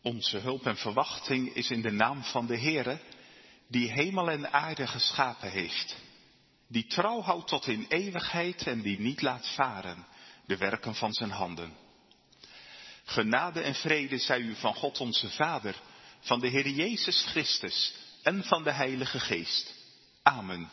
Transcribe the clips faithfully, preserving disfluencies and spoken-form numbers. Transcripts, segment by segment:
Onze hulp en verwachting is in de naam van de Heere, die hemel en aarde geschapen heeft. Die trouw houdt tot in eeuwigheid en die niet laat varen de werken van zijn handen. Genade en vrede zij u van God onze Vader, van de Heer Jezus Christus en van de Heilige Geest. Amen.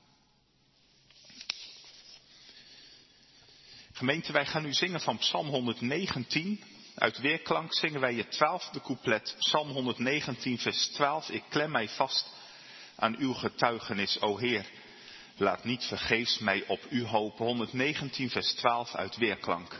Gemeente, wij gaan nu zingen van Psalm honderdnegentien. Uit weerklank zingen wij het twaalfde couplet, Psalm honderdnegentien vers twaalf. Ik klem mij vast aan uw getuigenis, o Heer. Laat niet vergeefs mij op u hopen. honderdnegentien vers twaalf uit weerklank.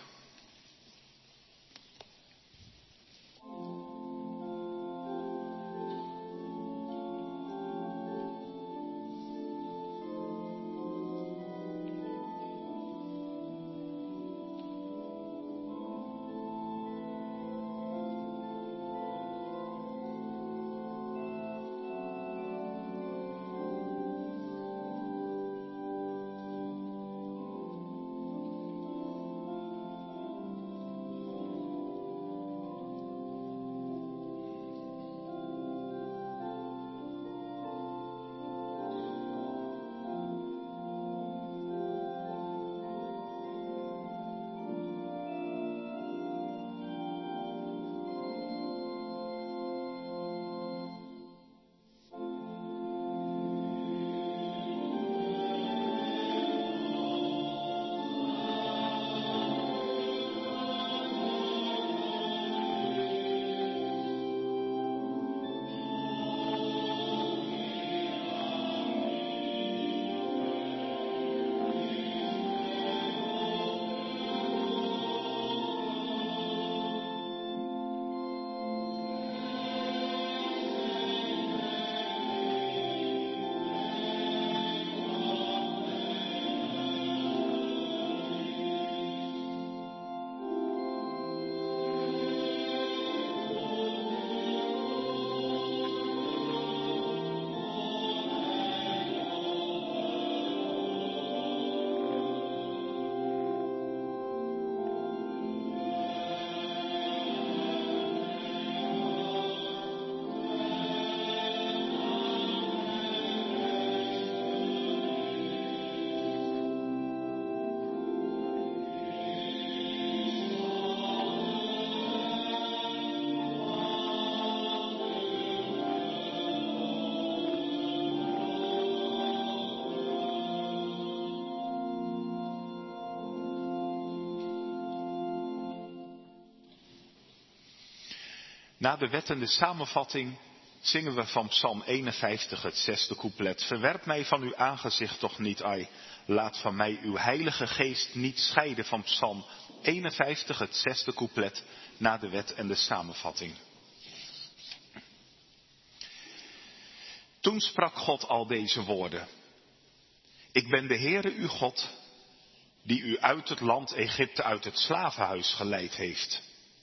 Na de wet en de samenvatting zingen we van Psalm eenenvijftig het zesde couplet. Verwerp mij van uw aangezicht toch niet, ai. Laat van mij uw heilige geest niet scheiden, van Psalm eenenvijftig het zesde couplet na de wet en de samenvatting. Toen sprak God al deze woorden. Ik ben de Heere uw God, die u uit het land Egypte, uit het slavenhuis geleid heeft.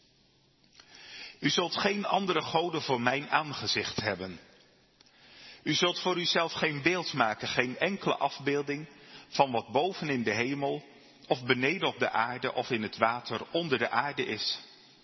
U zult geen andere goden voor mijn aangezicht hebben. U zult voor uzelf geen beeld maken, geen enkele afbeelding van wat boven in de hemel, of beneden op de aarde, of in het water onder de aarde is.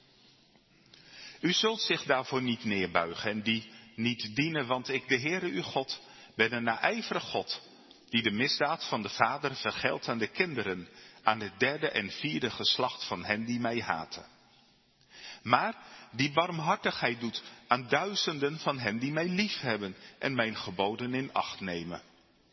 U zult zich daarvoor niet neerbuigen en die niet dienen, want ik, de Heere uw God, ben een naijverig God, die de misdaad van de vader vergeldt aan de kinderen, aan het derde en vierde geslacht van hen die mij haten. Maar die barmhartigheid doet aan duizenden van hen die mij liefhebben en mijn geboden in acht nemen.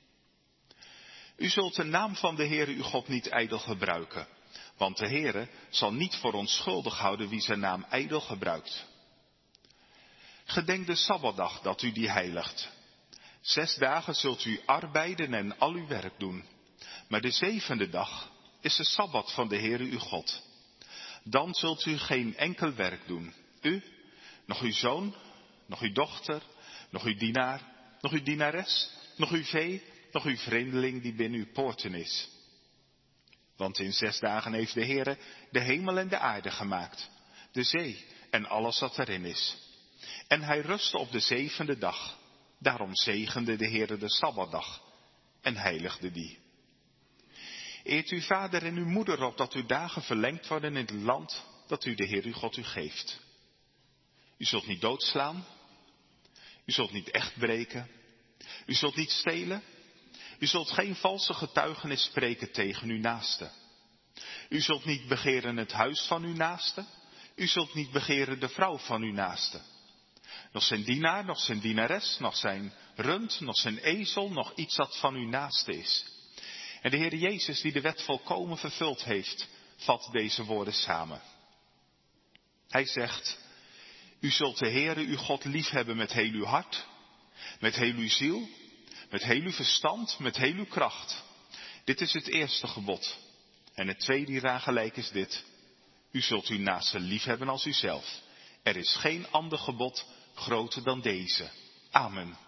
U zult de naam van de Heere uw God niet ijdel gebruiken, want de Heere zal niet voor onschuldig houden wie zijn naam ijdel gebruikt. Gedenk de Sabbatdag dat u die heiligt. Zes dagen zult u arbeiden en al uw werk doen, maar de zevende dag is de Sabbat van de Heere uw God. Dan zult u geen enkel werk doen. U, nog uw zoon, nog uw dochter, nog uw dienaar, nog uw dienares, nog uw vee, nog uw vreemdeling die binnen uw poorten is. Want in zes dagen heeft de Heere de hemel en de aarde gemaakt, de zee en alles wat erin is. En hij rustte op de zevende dag. Daarom zegende de Heere de Sabbatdag en heiligde die. Eert uw vader en uw moeder op dat uw dagen verlengd worden in het land dat u de Heer uw God u geeft. U zult niet doodslaan. U zult niet echt breken. U zult niet stelen. U zult geen valse getuigenis spreken tegen uw naaste. U zult niet begeren het huis van uw naaste. U zult niet begeren de vrouw van uw naaste. Nog zijn dienaar, nog zijn dienares, nog zijn rund, nog zijn ezel, nog iets dat van uw naaste is. En de Heer Jezus, die de wet volkomen vervuld heeft, vat deze woorden samen. Hij zegt, u zult de Heere uw God liefhebben met heel uw hart, met heel uw ziel, met heel uw verstand, met heel uw kracht. Dit is het eerste gebod. En het tweede hieraan gelijk is dit. U zult uw naaste liefhebben als uzelf. Er is geen ander gebod groter dan deze. Amen.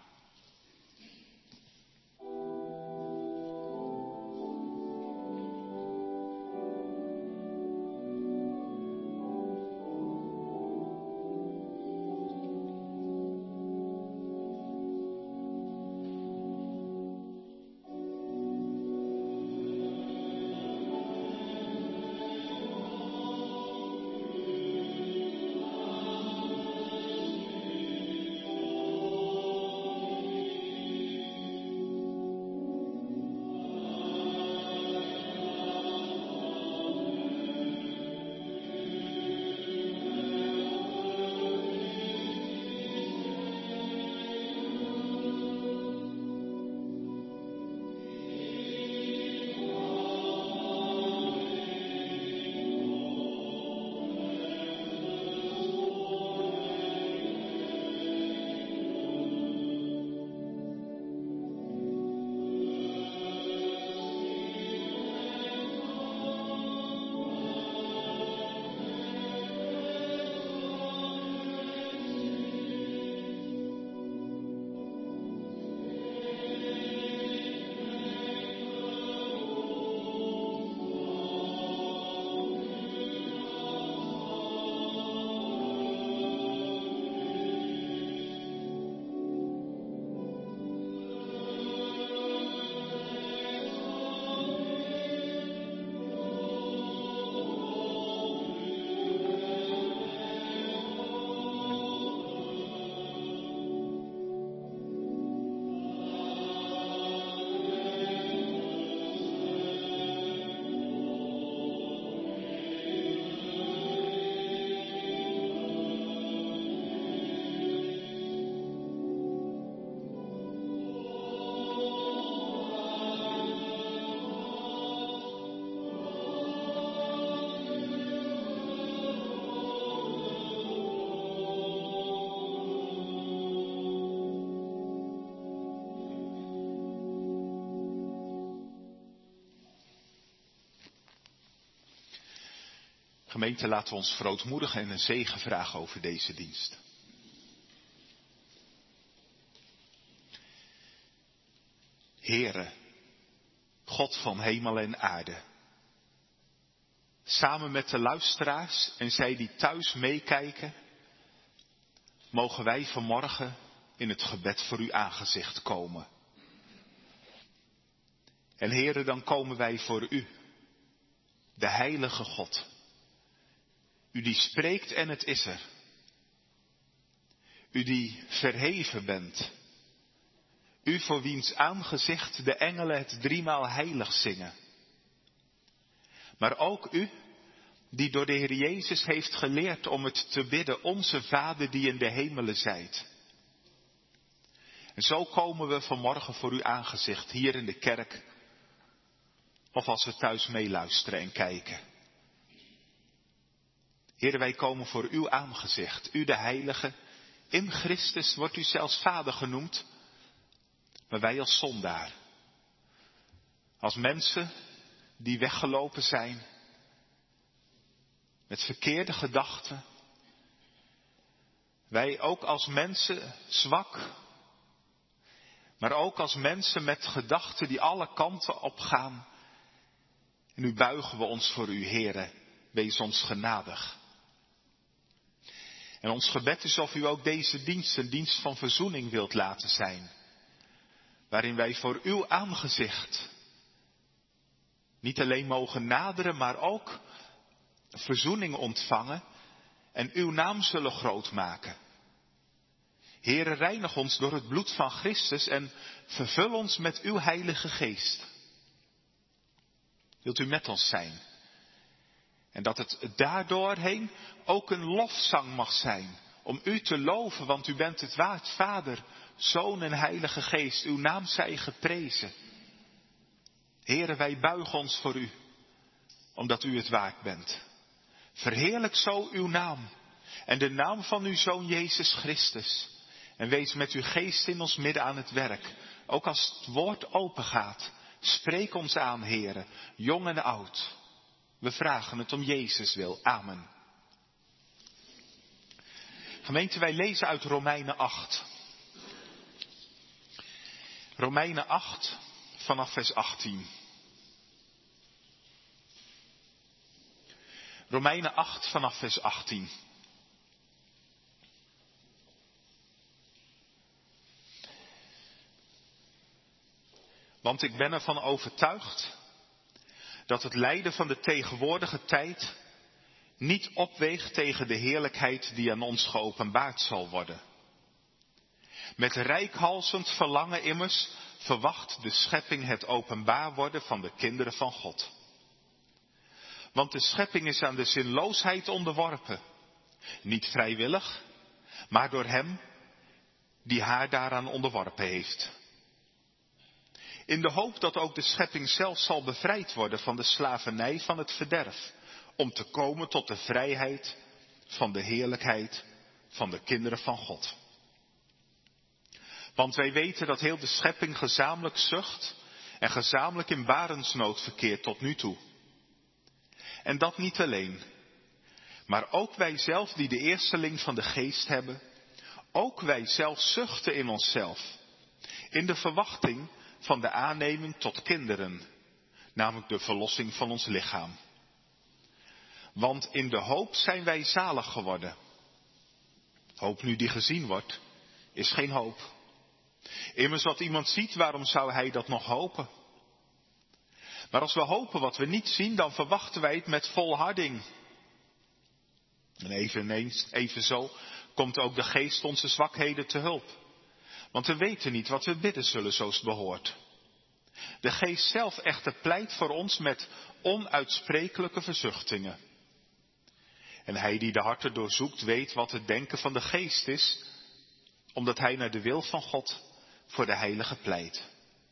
Gemeente, laten we ons verootmoedigen en een zegen vragen over deze dienst. Heere, God van hemel en aarde. Samen met de luisteraars en zij die thuis meekijken, mogen wij vanmorgen in het gebed voor uw aangezicht komen. En Heere, dan komen wij voor u, de heilige God. U die spreekt en het is er. U die verheven bent. U voor wiens aangezicht de engelen het driemaal heilig zingen. Maar ook u die door de Heer Jezus heeft geleerd om het te bidden, onze Vader die in de hemelen zijt. En zo komen we vanmorgen voor uw aangezicht hier in de kerk. Of als we thuis meeluisteren en kijken. Heer, wij komen voor uw aangezicht, u de heilige. In Christus wordt u zelfs Vader genoemd. Maar wij als zondaar. Als mensen die weggelopen zijn. Met verkeerde gedachten. Wij ook als mensen zwak. Maar ook als mensen met gedachten die alle kanten opgaan. En nu buigen we ons voor u, Heere. Wees ons genadig. En ons gebed is of u ook deze dienst een dienst van verzoening wilt laten zijn. Waarin wij voor uw aangezicht niet alleen mogen naderen, maar ook verzoening ontvangen. en uw naam zullen groot maken. Heere, reinig ons door het bloed van Christus en vervul ons met uw Heilige Geest. Wilt u met ons zijn? En dat het daardoorheen ook een lofzang mag zijn om u te loven, want u bent het waard, Vader, Zoon en Heilige Geest. Uw naam zij geprezen. Heere, wij buigen ons voor u, omdat u het waard bent. Verheerlijk zo uw naam en de naam van uw Zoon Jezus Christus. En wees met uw geest in ons midden aan het werk. Ook als het woord open gaat. Spreek ons aan, Heere, jong en oud. We vragen het om Jezus wil. Amen. Gemeente, wij lezen uit Romeinen acht. Romeinen acht vanaf vers achttien. Romeinen acht vanaf vers achttien. Want ik ben ervan overtuigd dat het lijden van de tegenwoordige tijd niet opweegt tegen de heerlijkheid die aan ons geopenbaard zal worden. Met reikhalzend verlangen immers verwacht de schepping het openbaar worden van de kinderen van God. Want de schepping is aan de zinloosheid onderworpen, niet vrijwillig, maar door hem die haar daaraan onderworpen heeft. In de hoop dat ook de schepping zelf zal bevrijd worden van de slavernij van het verderf, om te komen tot de vrijheid van de heerlijkheid van de kinderen van God. Want wij weten dat heel de schepping gezamenlijk zucht en gezamenlijk in barensnood verkeert tot nu toe. En dat niet alleen, maar ook wij zelf die de eersteling van de geest hebben, ook wij zelf zuchten in onszelf, in de verwachting van de aanneming tot kinderen, namelijk de verlossing van ons lichaam. Want in de hoop zijn wij zalig geworden. Hoop nu die gezien wordt, is geen hoop. Immers wat iemand ziet, waarom zou hij dat nog hopen? Maar als we hopen wat we niet zien, dan verwachten wij het met volharding. En eveneens, evenzo komt ook de geest onze zwakheden te hulp. Want we weten niet wat we bidden zullen zoals het behoort. De geest zelf echter pleit voor ons met onuitsprekelijke verzuchtingen. En hij die de harten doorzoekt weet wat het denken van de geest is, omdat hij naar de wil van God voor de heilige pleit.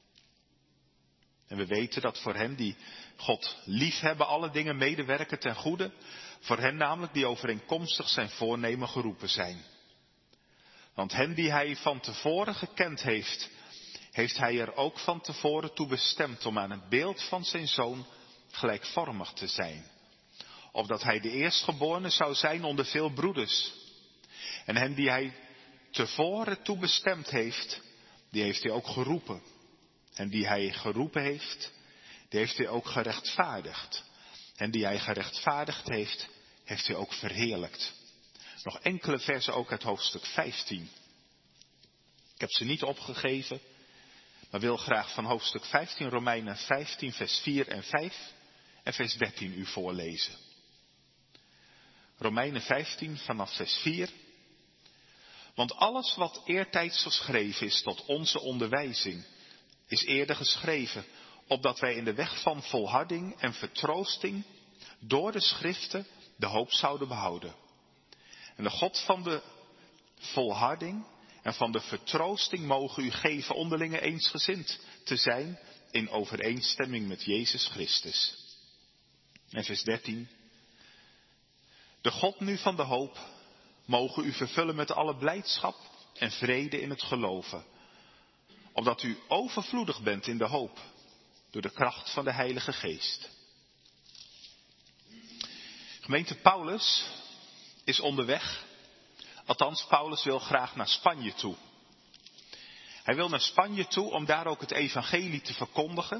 En we weten dat voor hen die God lief hebben alle dingen medewerken ten goede, voor hen namelijk die overeenkomstig zijn voornemen geroepen zijn. Want hen die hij van tevoren gekend heeft, heeft hij er ook van tevoren toe bestemd om aan het beeld van zijn zoon gelijkvormig te zijn. Opdat hij de eerstgeborene zou zijn onder veel broeders. En hen die hij tevoren toe bestemd heeft, die heeft hij ook geroepen. En die hij geroepen heeft, die heeft hij ook gerechtvaardigd. En die hij gerechtvaardigd heeft, heeft hij ook verheerlijkt. Nog enkele versen ook uit hoofdstuk vijftien. Ik heb ze niet opgegeven, maar wil graag van hoofdstuk vijftien, Romeinen vijftien, vers vier en vijf en vers dertien u voorlezen. Romeinen vijftien vanaf vers vier. Want alles wat eertijds geschreven is tot onze onderwijzing, is eerder geschreven, opdat wij in de weg van volharding en vertroosting door de schriften de hoop zouden behouden. En de God van de volharding en van de vertroosting mogen u geven onderlinge eensgezind te zijn in overeenstemming met Jezus Christus. En vers dertien. De God nu van de hoop mogen u vervullen met alle blijdschap en vrede in het geloven, opdat u overvloedig bent in de hoop door de kracht van de Heilige Geest. Gemeente, Paulus is onderweg. Althans, Paulus wil graag naar Spanje toe. Hij wil naar Spanje toe om daar ook het evangelie te verkondigen.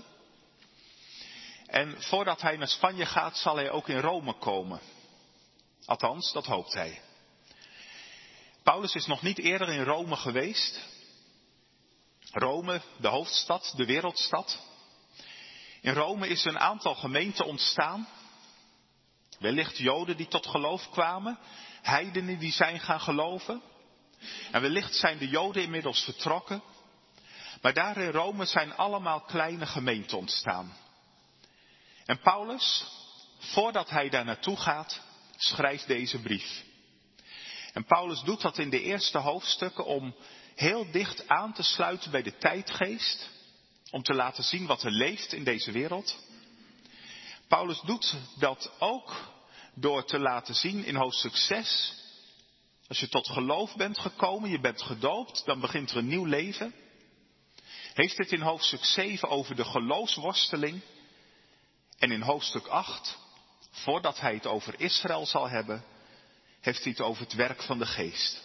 En voordat hij naar Spanje gaat, zal hij ook in Rome komen. Althans, dat hoopt hij. Paulus is nog niet eerder in Rome geweest. Rome, de hoofdstad, de wereldstad. In Rome is een aantal gemeenten ontstaan. Wellicht Joden die tot geloof kwamen, heidenen die zijn gaan geloven. En wellicht zijn de Joden inmiddels vertrokken. Maar daar in Rome zijn allemaal kleine gemeenten ontstaan. En Paulus, voordat hij daar naartoe gaat, schrijft deze brief. En Paulus doet dat in de eerste hoofdstukken om heel dicht aan te sluiten bij de tijdgeest. Om te laten zien wat er leeft in deze wereld. Paulus doet dat ook door te laten zien in hoofdstuk zes. Als je tot geloof bent gekomen, je bent gedoopt, dan begint er een nieuw leven. Heeft het in hoofdstuk zeven over de geloofsworsteling. En in hoofdstuk acht, voordat hij het over Israël zal hebben, heeft hij het over het werk van de geest.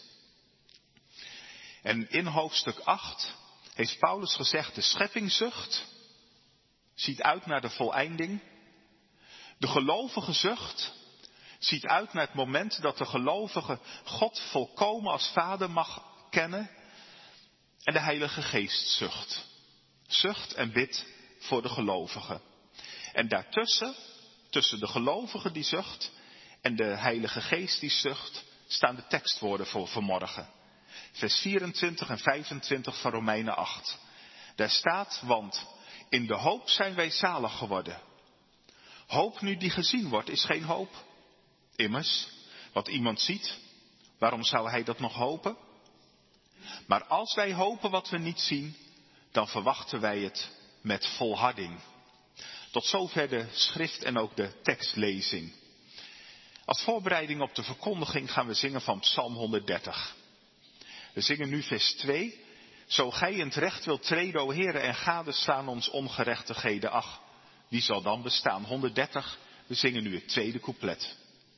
En in hoofdstuk acht heeft Paulus gezegd, de scheppingzucht ziet uit naar de voleinding. De gelovige zucht ziet uit naar het moment dat de gelovige God volkomen als vader mag kennen. En de Heilige Geest zucht. Zucht en bidt voor de gelovigen. En daartussen, tussen de gelovige die zucht en de Heilige Geest die zucht, staan de tekstwoorden voor vanmorgen. Vers vierentwintig en vijfentwintig van Romeinen acht. Daar staat, want in de hoop zijn wij zalig geworden. Hoop nu die gezien wordt is geen hoop. Immers, wat iemand ziet, waarom zou hij dat nog hopen? Maar als wij hopen wat we niet zien, dan verwachten wij het met volharding. Tot zover de schrift en ook de tekstlezing. Als voorbereiding op de verkondiging gaan we zingen van Psalm honderddertig. We zingen nu vers twee. Zo gij in het recht wilt treden, o Heere, en gadeslaan ons ongerechtigheden. Ach, wie zal dan bestaan? honderddertig, we zingen nu het tweede couplet.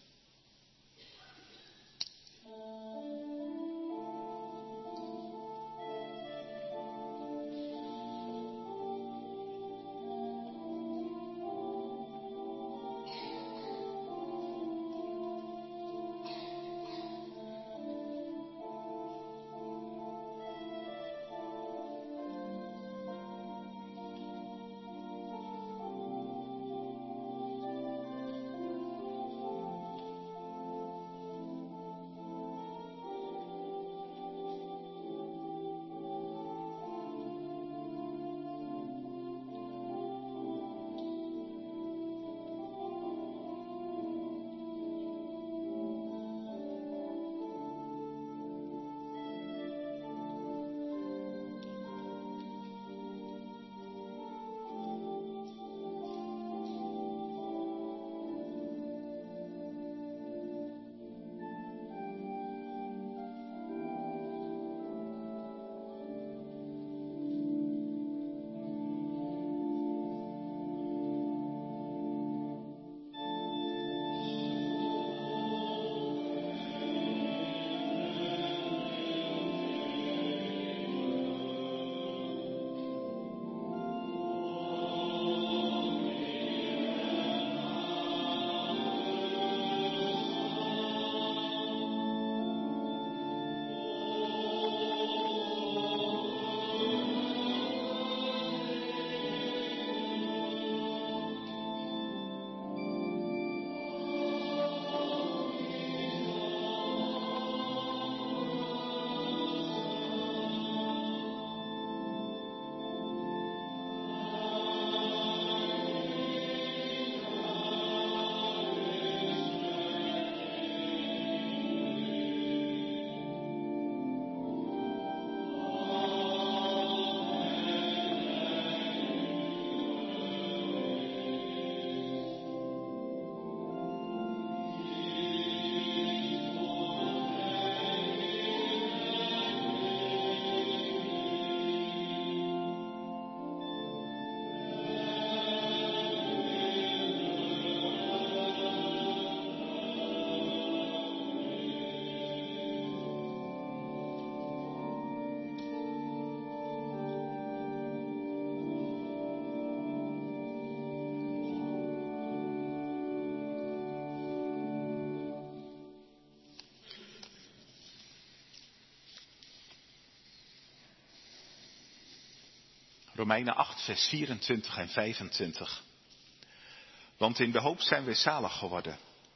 Romeinen acht, vers vierentwintig en vijfentwintig. Want in de hoop zijn wij zalig geworden.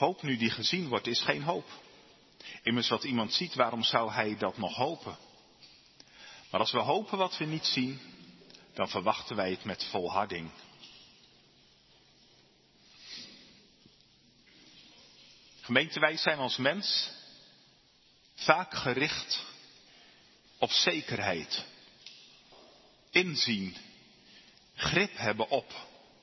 Hoop nu die gezien wordt, is geen hoop. Immers wat iemand ziet, waarom zou hij dat nog hopen? Maar als we hopen wat we niet zien, dan verwachten wij het met volharding. Gemeente, wij zijn als mens vaak gericht op zekerheid, inzien, grip hebben op.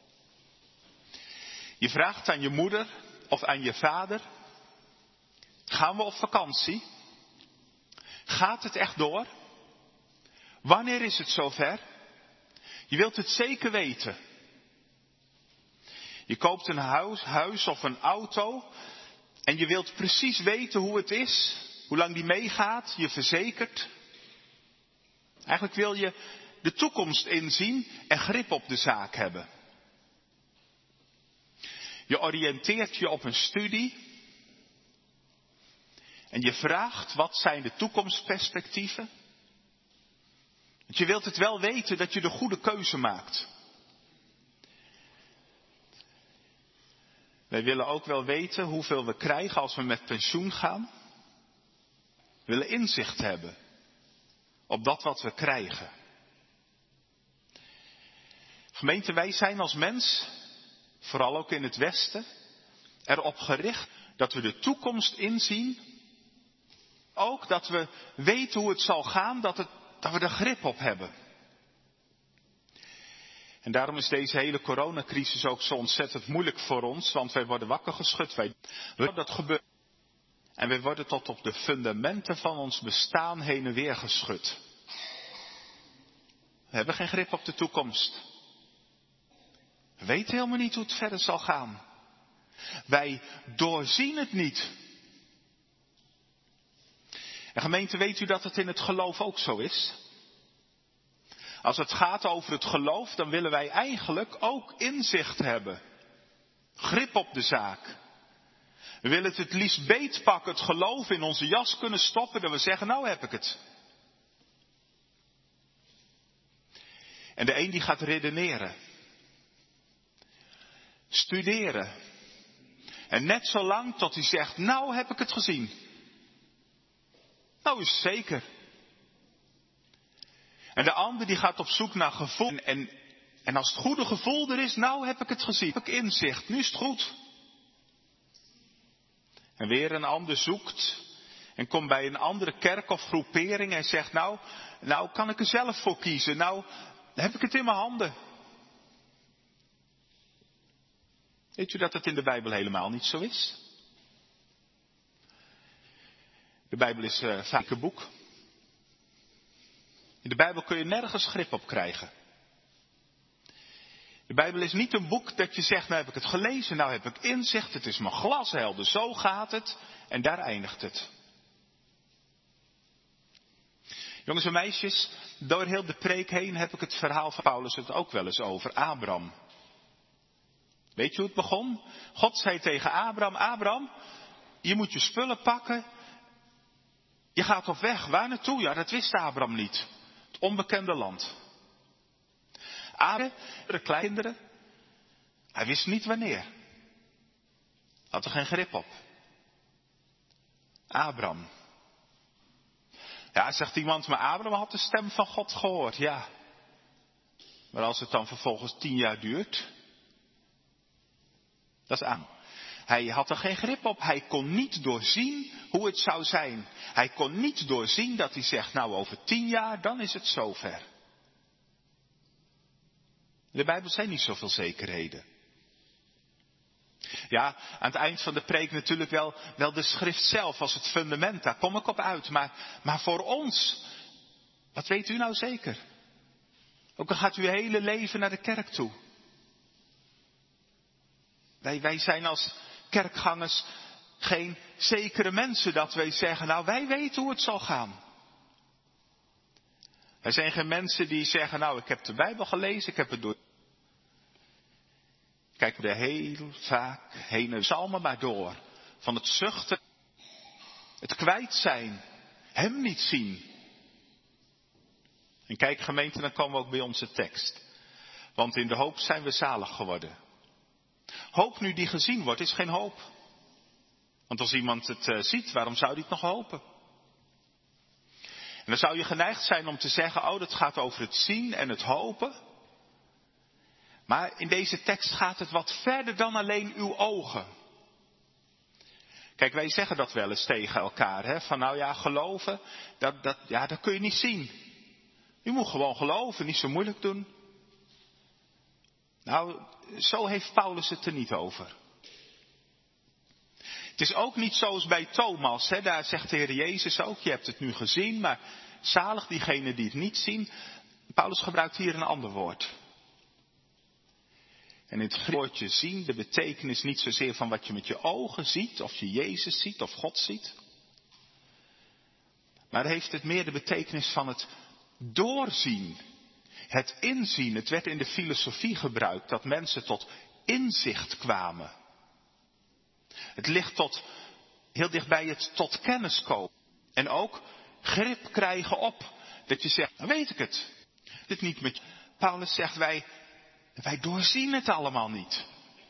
Je vraagt aan je moeder of aan je vader, gaan we op vakantie? Gaat het echt door? Wanneer is het zover? Je wilt het zeker weten. Je koopt een huis, huis of een auto en je wilt precies weten hoe het is, hoe lang die meegaat, je verzekert. Eigenlijk wil je de toekomst inzien en grip op de zaak hebben. Je oriënteert je op een studie en je vraagt wat zijn de toekomstperspectieven. Want je wilt het wel weten dat je de goede keuze maakt. Wij willen ook wel weten hoeveel we krijgen als we met pensioen gaan. We willen inzicht hebben op dat wat we krijgen. Gemeente, wij zijn als mens, vooral ook in het Westen, erop gericht dat we de toekomst inzien. Ook dat we weten hoe het zal gaan, dat, het, dat we er grip op hebben. En daarom is deze hele coronacrisis ook zo ontzettend moeilijk voor ons, want wij worden wakker geschud. Wij, dat gebeurt. En wij worden tot op de fundamenten van ons bestaan heen en weer geschud. We hebben geen grip op de toekomst. We weten helemaal niet hoe het verder zal gaan. Wij doorzien het niet. En gemeente, weet u dat het in het geloof ook zo is? Als het gaat over het geloof, dan willen wij eigenlijk ook inzicht hebben. Grip op de zaak. We willen het het liefst beetpakken, het geloof in onze jas kunnen stoppen, dat we zeggen, nou heb ik het. En de een die gaat redeneren. Studeren. En net zo lang tot hij zegt, nou heb ik het gezien. Nou is het zeker. En de ander die gaat op zoek naar gevoel. En, en, en als het goede gevoel er is, nou heb ik het gezien. Heb ik inzicht, nu is het goed. En weer een ander zoekt. En komt bij een andere kerk of groepering en zegt, nou, nou kan ik er zelf voor kiezen. Nou heb ik het in mijn handen. Weet u dat het in de Bijbel helemaal niet zo is? De Bijbel is uh, vaak een boek. In de Bijbel kun je nergens grip op krijgen. De Bijbel is niet een boek dat je zegt, nou heb ik het gelezen, nou heb ik inzicht, het is mijn glashelder, zo gaat het en daar eindigt het. Jongens en meisjes, door heel de preek heen heb ik het verhaal van Paulus het ook wel eens over Abraham. Weet je hoe het begon? God zei tegen Abraham, Abraham, je moet je spullen pakken. Je gaat op weg. Waar naartoe? Ja, dat wist Abraham niet. Het onbekende land. Abraham, de kleinkinderen. Hij wist niet wanneer. Had er geen grip op. Abraham. Ja, zegt iemand, maar Abraham had de stem van God gehoord. Ja. Maar als het dan vervolgens tien jaar duurt. Dat is aan. Hij had er geen grip op. Hij kon niet doorzien hoe het zou zijn. Hij kon niet doorzien dat hij zegt, nou over tien jaar, dan is het zover. In de Bijbel zijn niet zoveel zekerheden. Ja, aan het eind van de preek natuurlijk wel, wel de schrift zelf als het fundament. Daar kom ik op uit. Maar, maar voor ons, wat weet u nou zeker? Ook al gaat u uw hele leven naar de kerk toe. Wij, wij zijn als kerkgangers geen zekere mensen dat wij zeggen, nou wij weten hoe het zal gaan. Wij zijn geen mensen die zeggen, nou ik heb de Bijbel gelezen, ik heb het door. Kijk er heel vaak heen en psalmen maar door. Van het zuchten, het kwijt zijn, hem niet zien. En kijk gemeente, dan komen we ook bij onze tekst. Want in de hoop zijn we zalig geworden. Hoop nu die gezien wordt, is geen hoop. Want als iemand het uh, ziet, waarom zou hij het nog hopen? En dan zou je geneigd zijn om te zeggen, oh, dat gaat over het zien en het hopen. Maar in deze tekst gaat het wat verder dan alleen uw ogen. Kijk, wij zeggen dat wel eens tegen elkaar, hè? Van nou ja, geloven, dat, dat, ja, dat kun je niet zien. Je moet gewoon geloven, niet zo moeilijk doen. Nou, zo heeft Paulus het er niet over. Het is ook niet zoals bij Thomas, hè? Daar zegt de Heer Jezus ook, je hebt het nu gezien, maar zalig diegenen die het niet zien. Paulus gebruikt hier een ander woord. En in het woordje zien, de betekenis niet zozeer van wat je met je ogen ziet, of je Jezus ziet, of God ziet. Maar heeft het meer de betekenis van het doorzien. Het inzien. Het werd in de filosofie gebruikt dat mensen tot inzicht kwamen. Het ligt tot, heel dichtbij het tot kennis komen. En ook grip krijgen op. Dat je zegt, dan weet ik het. Dit niet met Paulus zegt, wij, wij doorzien het allemaal niet.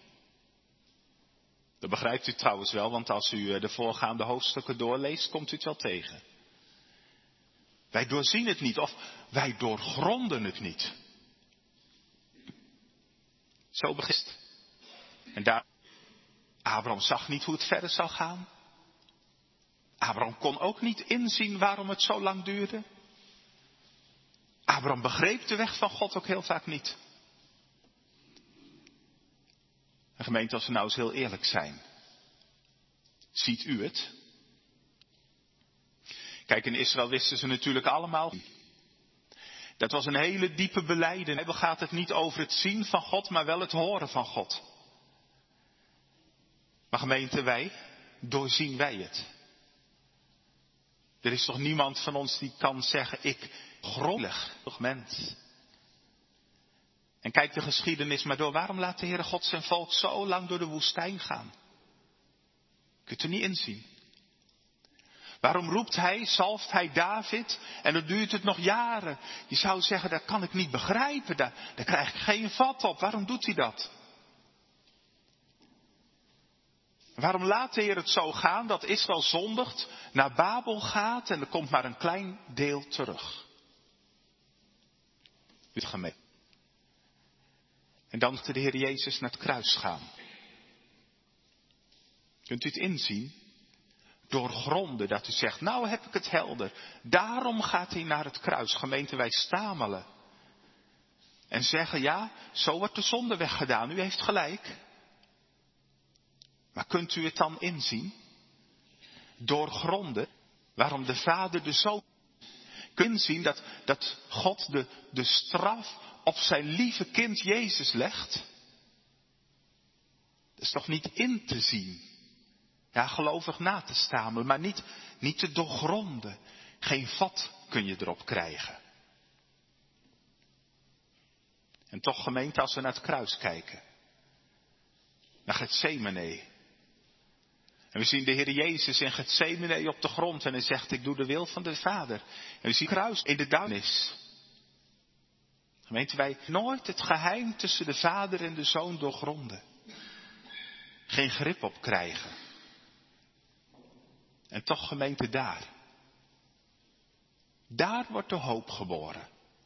Dat begrijpt u trouwens wel, want als u de voorgaande hoofdstukken doorleest, komt u het wel tegen. Wij doorzien het niet, of wij doorgronden het niet. Zo begint het. En daar, Abraham zag niet hoe het verder zou gaan. Abraham kon ook niet inzien waarom het zo lang duurde. Abraham begreep de weg van God ook heel vaak niet. En gemeente, als we nou eens heel eerlijk zijn. Ziet u het? Kijk, in Israël wisten ze natuurlijk allemaal. Dat was een hele diepe belijden. Dan gaat het niet over het zien van God, maar wel het horen van God. Maar gemeente, wij, doorzien wij het? Er is toch niemand van ons die kan zeggen, ik grondig, toch mens. En kijk de geschiedenis maar door. Waarom laat de Heere God zijn volk zo lang door de woestijn gaan? Kun je het er niet inzien? Waarom roept hij, zalft hij David en dan duurt het nog jaren? Je zou zeggen, dat kan ik niet begrijpen, daar, daar krijg ik geen vat op. Waarom doet hij dat? Waarom laat de Heer het zo gaan dat Israël zondigt, naar Babel gaat en er komt maar een klein deel terug? En dan moet de Heer Jezus naar het kruis gaan. Kunt u het inzien? Doorgronden dat u zegt, nou heb ik het helder. Daarom gaat hij naar het kruis. Gemeente, wij stamelen. En zeggen, ja, zo wordt de zonde weggedaan. U heeft gelijk. Maar kunt u het dan inzien? Doorgronden waarom de Vader de Zoon. Kunt u inzien dat, dat God de, de straf op zijn lieve kind Jezus legt? Dat is toch niet in te zien? Ja, gelovig na te stamelen, maar niet, niet te doorgronden. Geen vat kun je erop krijgen. En toch, gemeente, als we naar het kruis kijken. Naar Getsemane. En we zien de Heer Jezus in Getsemane op de grond. En hij zegt, ik doe de wil van de Vader. En we zien het kruis in de duisternis. Gemeente, wij nooit het geheim tussen de Vader en de Zoon doorgronden. Geen grip op krijgen. En toch, gemeente, daar. Daar wordt de hoop geboren.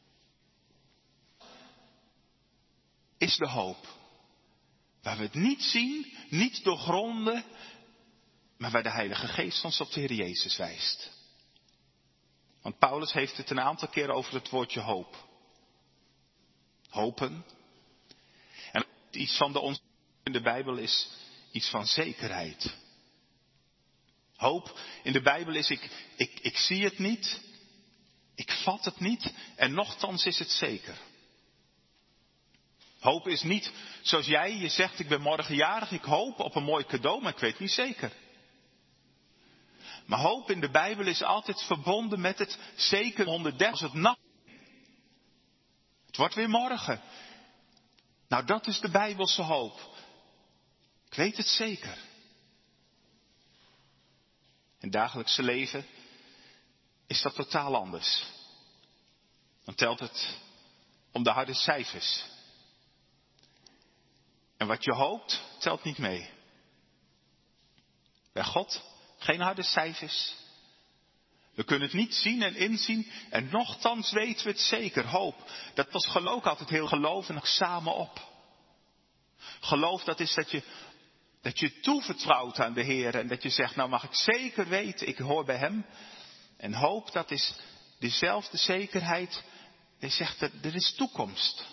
Is de hoop. Waar we het niet zien, niet doorgronden, maar waar de Heilige Geest ons op de Heer Jezus wijst. Want Paulus heeft het een aantal keer over het woordje hoop. Hopen. En iets van de ons in de Bijbel is iets van zekerheid. Hoop in de Bijbel is, ik, ik, ik zie het niet, ik vat het niet en nochtans is het zeker. Hoop is niet zoals jij, je zegt ik ben morgen jarig, ik hoop op een mooi cadeau, maar ik weet niet zeker. Maar hoop in de Bijbel is altijd verbonden met het zeker honderddertig, als het nacht. Het wordt weer morgen. Nou, dat is de Bijbelse hoop. Ik weet het zeker. In het dagelijkse leven is dat totaal anders. Dan telt het om de harde cijfers. En wat je hoopt, telt niet mee. Bij God geen harde cijfers. We kunnen het niet zien en inzien en nochtans weten we het zeker. Hoop, dat was geloof ook altijd heel geloof en ook samen op. Geloof, dat is dat je, dat je toevertrouwt aan de Heer en dat je zegt, nou mag ik zeker weten, ik hoor bij Hem. En hoop, dat is dezelfde zekerheid. Hij zegt, er is toekomst.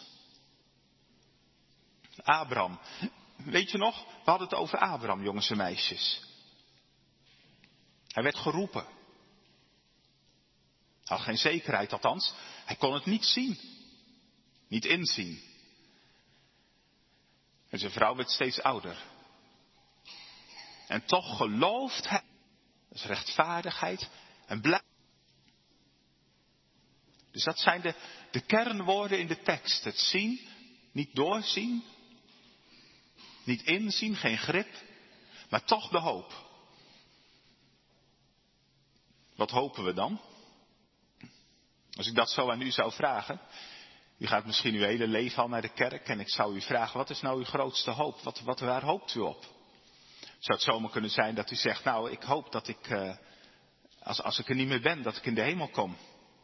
Abraham. Weet je nog? We hadden het over Abraham, jongens en meisjes. Hij werd geroepen. Hij had geen zekerheid, althans. Hij kon het niet zien. Niet inzien. En zijn vrouw werd steeds ouder. En toch gelooft hij. Dat is rechtvaardigheid. En blij. Dus dat zijn de, de kernwoorden in de tekst. Het zien, niet doorzien. Niet inzien, geen grip. Maar toch de hoop. Wat hopen we dan? Als ik dat zo aan u zou vragen. U gaat misschien uw hele leven al naar de kerk. En ik zou u vragen, wat is nou uw grootste hoop? Wat, wat, waar hoopt u op? Zou het zomaar kunnen zijn dat u zegt, nou ik hoop dat ik, uh, als, als ik er niet meer ben, dat ik in de hemel kom.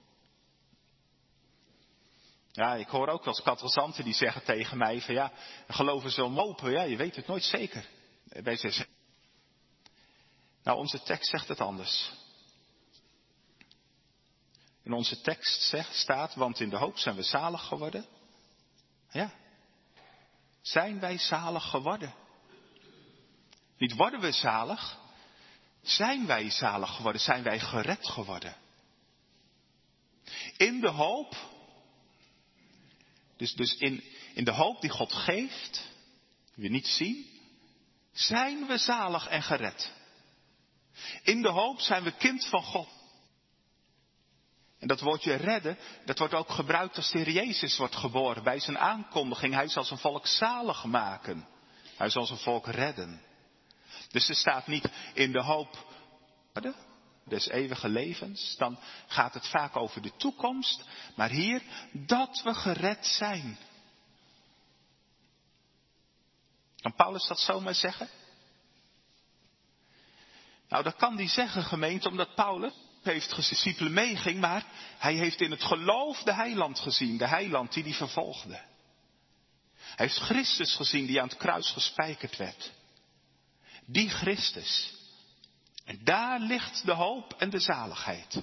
Ja, ik hoor ook wel eens kattelzanten die zeggen tegen mij van ja, geloven ze om hopen. Ja, je weet het nooit zeker. Wij zeggen, nou onze tekst zegt het anders. In onze tekst zegt, staat, want in de hoop zijn we zalig geworden. Ja, zijn wij zalig geworden? Niet worden we zalig, zijn wij zalig geworden, zijn wij gered geworden. In de hoop, dus, dus in, in de hoop die God geeft, die we niet zien, zijn we zalig en gered. In de hoop zijn we kind van God. En dat woordje redden, dat wordt ook gebruikt als de Heer Jezus wordt geboren. Bij zijn aankondiging, hij zal zijn volk zalig maken. Hij zal zijn volk redden. Dus er staat niet in de hoop des eeuwige levens. Dan gaat het vaak over de toekomst. Maar hier, dat we gered zijn. Kan Paulus dat zomaar zeggen? Nou, dat kan hij zeggen, gemeente, omdat Paulus heeft discipelen meeging, maar hij heeft in het geloof de heiland gezien, de heiland die die vervolgde. Hij heeft Christus gezien die aan het kruis gespijkerd werd. Die Christus. En daar ligt de hoop en de zaligheid.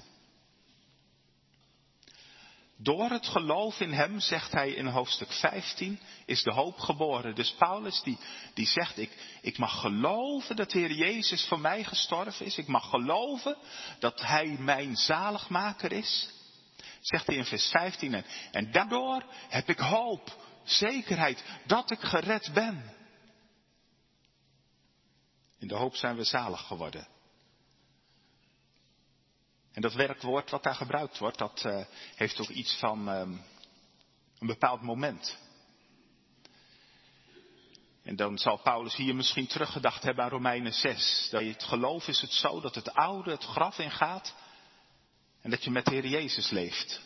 Door het geloof in hem, zegt hij in hoofdstuk vijftien, is de hoop geboren. Dus Paulus die, die zegt, ik, ik mag geloven dat de Heer Jezus voor mij gestorven is. Ik mag geloven dat hij mijn zaligmaker is. Zegt hij in vers vijftien. En, en daardoor heb ik hoop, zekerheid dat ik gered ben. In de hoop zijn we zalig geworden. En dat werkwoord wat daar gebruikt wordt, dat uh, heeft ook iets van um, een bepaald moment. En dan zal Paulus hier misschien teruggedacht hebben aan Romeinen zes. Dat je het geloof is het zo dat het oude het graf ingaat en dat je met de Heer Jezus leeft.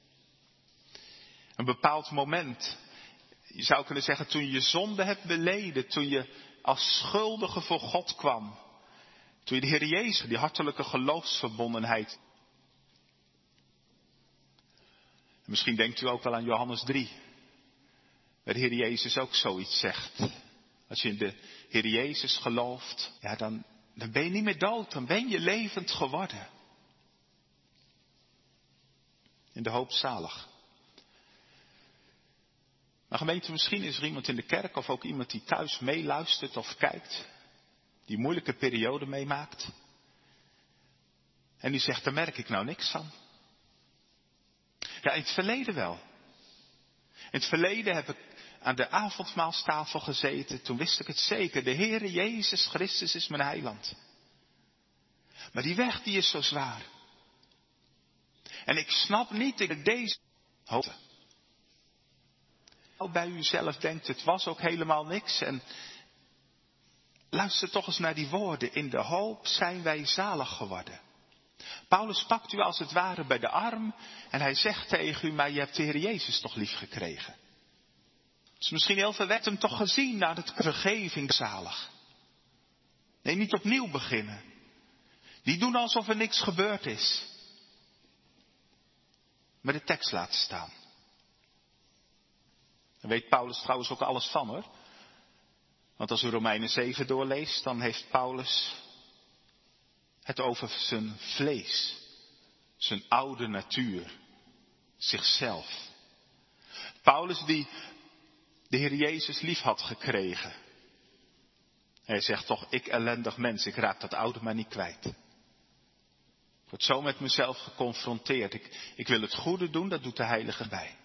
Een bepaald moment. Je zou kunnen zeggen toen je je zonde hebt beleden, toen je als schuldige voor God kwam. Toen je de Heer Jezus, die hartelijke geloofsverbondenheid. En misschien denkt u ook wel aan Johannes drie. Waar de Heer Jezus ook zoiets zegt. Als je in de Heer Jezus gelooft, ja dan, dan ben je niet meer dood. Dan ben je levend geworden. In de hoop zalig. Maar gemeente, misschien is er iemand in de kerk of ook iemand die thuis meeluistert of kijkt. Die moeilijke periode meemaakt. En die zegt, daar merk ik nou niks van. Ja, in het verleden wel. In het verleden heb ik aan de avondmaalstafel gezeten. Toen wist ik het zeker. De Heere Jezus Christus is mijn heiland. Maar die weg die is zo zwaar. En ik snap niet dat ik deze hoop. Bij uzelf denkt, het was ook helemaal niks. En luister toch eens naar die woorden. In de hoop zijn wij zalig geworden. Paulus pakt u als het ware bij de arm. En hij zegt tegen u, maar je hebt de Heer Jezus toch lief gekregen. Dus misschien heel veel werd hem toch gezien naar het vergeving zalig. Nee, niet opnieuw beginnen. Die doen alsof er niks gebeurd is. Maar de tekst laten staan. Daar weet Paulus trouwens ook alles van, hoor. Want als u Romeinen zeven doorleest, dan heeft Paulus het over zijn vlees. Zijn oude natuur. Zichzelf. Paulus die de Heer Jezus lief had gekregen. Hij zegt toch, ik ellendig mens, ik raak dat oude maar niet kwijt. Ik word zo met mezelf geconfronteerd. Ik, ik wil het goede doen, dat doet de Heilige bij.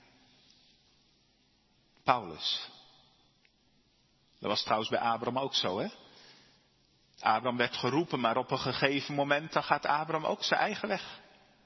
Paulus. Dat was trouwens bij Abraham ook zo, hè? Abraham werd geroepen, maar op een gegeven moment dan gaat Abraham ook zijn eigen weg.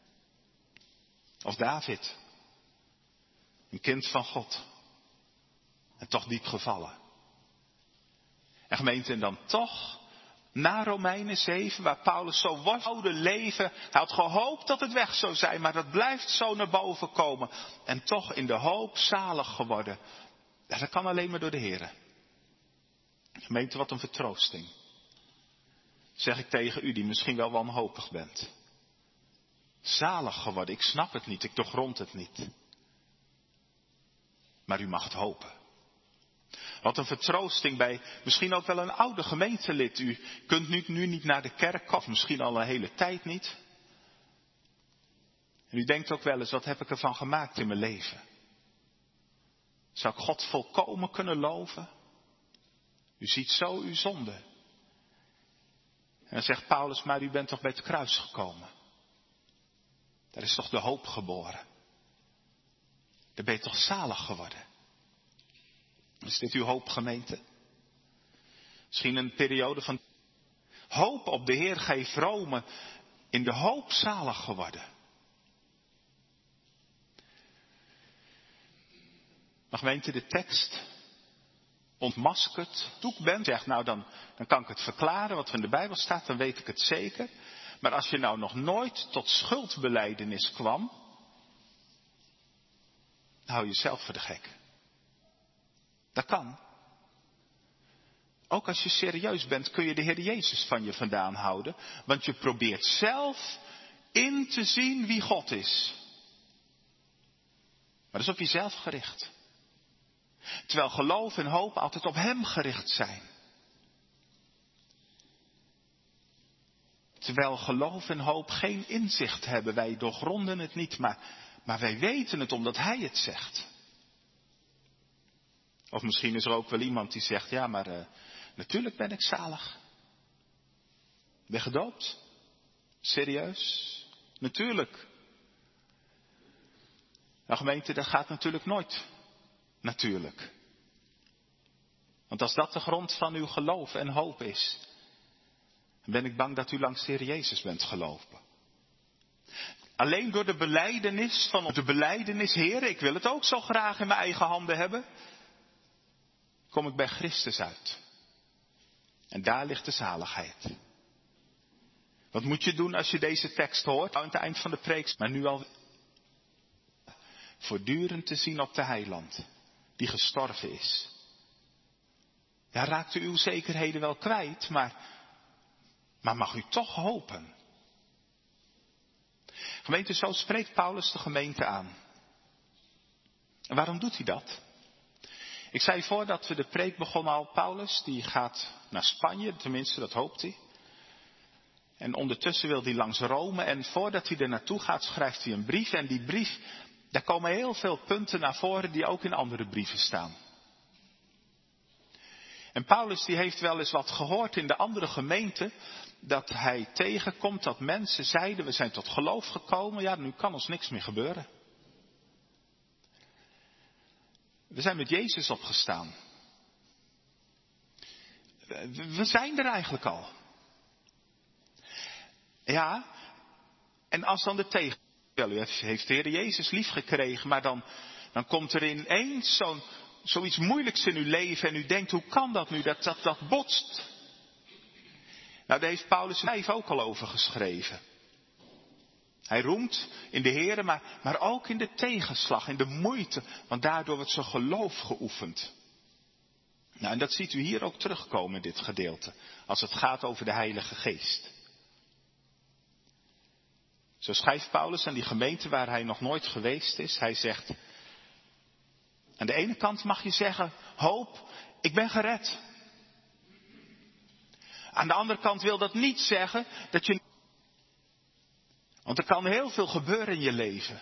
Of David. Een kind van God. En toch diep gevallen. En gemeente, en dan toch, na Romeinen zeven, waar Paulus zo wordt, oude leven, hij had gehoopt dat het weg zou zijn, maar dat blijft zo naar boven komen. En toch in de hoop zalig geworden. Ja, dat kan alleen maar door de Heer. Gemeente, wat een vertroosting. Zeg ik tegen u, die misschien wel wanhopig bent. Zalig geworden, ik snap het niet, ik doorgrond het niet. Maar u mag het hopen. Wat een vertroosting bij misschien ook wel een oude gemeentelid. U kunt nu, nu niet naar de kerk, of misschien al een hele tijd niet. En u denkt ook wel eens, wat heb ik ervan gemaakt in mijn leven? Zou ik God volkomen kunnen loven? U ziet zo uw zonde. En dan zegt Paulus, maar u bent toch bij het kruis gekomen? Daar is toch de hoop geboren? Daar ben je toch zalig geworden? Is dit uw hoop, gemeente? Misschien een periode van hoop op de Heer, gij vromen, in de hoop zalig geworden. Maar gemeente, de tekst ontmaskert, zoek bent, zegt nou dan, dan kan ik het verklaren wat er in de Bijbel staat, dan weet ik het zeker. Maar als je nou nog nooit tot schuldbelijdenis kwam, dan hou je jezelf voor de gek. Dat kan. Ook als je serieus bent, kun je de Heer Jezus van je vandaan houden. Want je probeert zelf in te zien wie God is. Maar dat is op jezelf gericht. Terwijl geloof en hoop altijd op Hem gericht zijn. Terwijl geloof en hoop geen inzicht hebben. Wij doorgronden het niet, maar, maar wij weten het omdat Hij het zegt. Of misschien is er ook wel iemand die zegt, ja maar uh, natuurlijk ben ik zalig. Ben gedoopt? Serieus? Natuurlijk. Nou gemeente, dat gaat natuurlijk nooit natuurlijk. Want als dat de grond van uw geloof en hoop is, dan ben ik bang dat u langs de Heer Jezus bent gelopen. Alleen door de belijdenis van de belijdenis, Heer, ik wil het ook zo graag in mijn eigen handen hebben, kom ik bij Christus uit. En daar ligt de zaligheid. Wat moet je doen als je deze tekst hoort? Aan het eind van de preek, maar nu al voortdurend te zien op de heiland, die gestorven is. Ja, raakt u uw zekerheden wel kwijt, maar, maar mag u toch hopen. Gemeente, zo spreekt Paulus de gemeente aan. En waarom doet hij dat? Ik zei voordat we de preek begonnen al, Paulus, die gaat naar Spanje, tenminste dat hoopt hij. En ondertussen wil hij langs Rome en voordat hij er naartoe gaat schrijft hij een brief. En die brief, daar komen heel veel punten naar voren die ook in andere brieven staan. En Paulus die heeft wel eens wat gehoord in de andere gemeente, dat hij tegenkomt dat mensen zeiden, we zijn tot geloof gekomen, ja nu kan ons niks meer gebeuren. We zijn met Jezus opgestaan. We zijn er eigenlijk al. Ja, en als dan de tegen... Wel, u heeft de Heer Jezus lief gekregen, maar dan, dan komt er ineens zo'n, zoiets moeilijks in uw leven en u denkt, hoe kan dat nu, dat dat, dat botst. Nou, daar heeft Paulus lijf ook al over geschreven. Hij roemt in de Heere, maar, maar ook in de tegenslag, in de moeite. Want daardoor wordt zijn geloof geoefend. Nou, en dat ziet u hier ook terugkomen in dit gedeelte. Als het gaat over de Heilige Geest. Zo schrijft Paulus aan die gemeente waar hij nog nooit geweest is. Hij zegt, aan de ene kant mag je zeggen, hoop, ik ben gered. Aan de andere kant wil dat niet zeggen dat je... Want er kan heel veel gebeuren in je leven.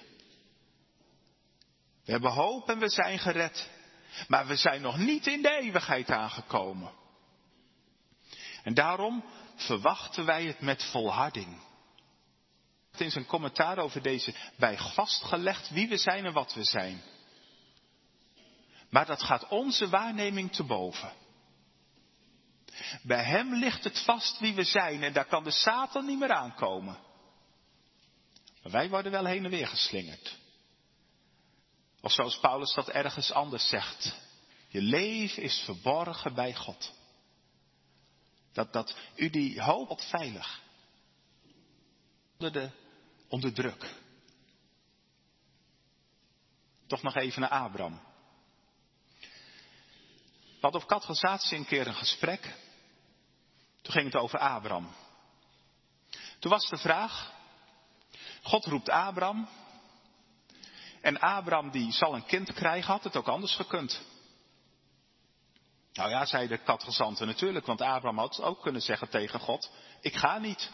We hebben hoop en we zijn gered. Maar we zijn nog niet in de eeuwigheid aangekomen. En daarom verwachten wij het met volharding. In zijn commentaar over deze bij vastgelegd wie we zijn en wat we zijn. Maar dat gaat onze waarneming te boven. Bij hem ligt het vast wie we zijn en daar kan de Satan niet meer aankomen. Maar wij worden wel heen en weer geslingerd. Of zoals Paulus dat ergens anders zegt. Je leven is verborgen bij God. Dat, dat u die hoop veilig. Onder, de, onder druk. Toch nog even naar Abraham. We hadden op catechisatie een keer een gesprek. Toen ging het over Abraham. Toen was de vraag. God roept Abraham. En Abraham die zal een kind krijgen, had het ook anders gekund. Nou ja, zei de catechizanten natuurlijk, want Abraham had ook kunnen zeggen tegen God, ik ga niet.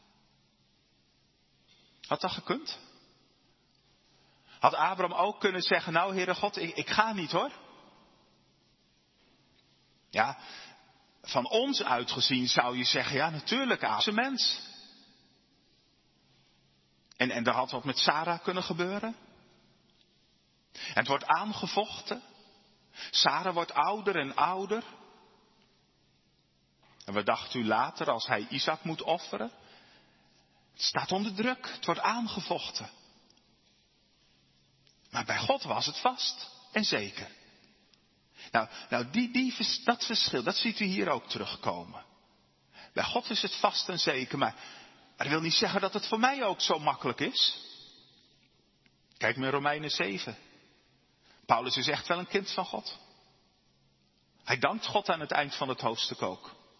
Had dat gekund? Had Abraham ook kunnen zeggen, nou Heere God, ik, ik ga niet hoor. Ja, van ons uitgezien zou je zeggen, ja natuurlijk, Abraham is een mens. En, en er had wat met Sarah kunnen gebeuren. En het wordt aangevochten. Sarah wordt ouder en ouder. En wat dacht u later als hij Isaac moet offeren? Het staat onder druk. Het wordt aangevochten. Maar bij God was het vast en zeker. Nou, nou die, die, dat verschil, dat ziet u hier ook terugkomen. Bij God is het vast en zeker, maar, maar dat wil niet zeggen dat het voor mij ook zo makkelijk is. Kijk maar in Romeinen zeven. Paulus is echt wel een kind van God. Hij dankt God aan het eind van het hoofdstuk ook.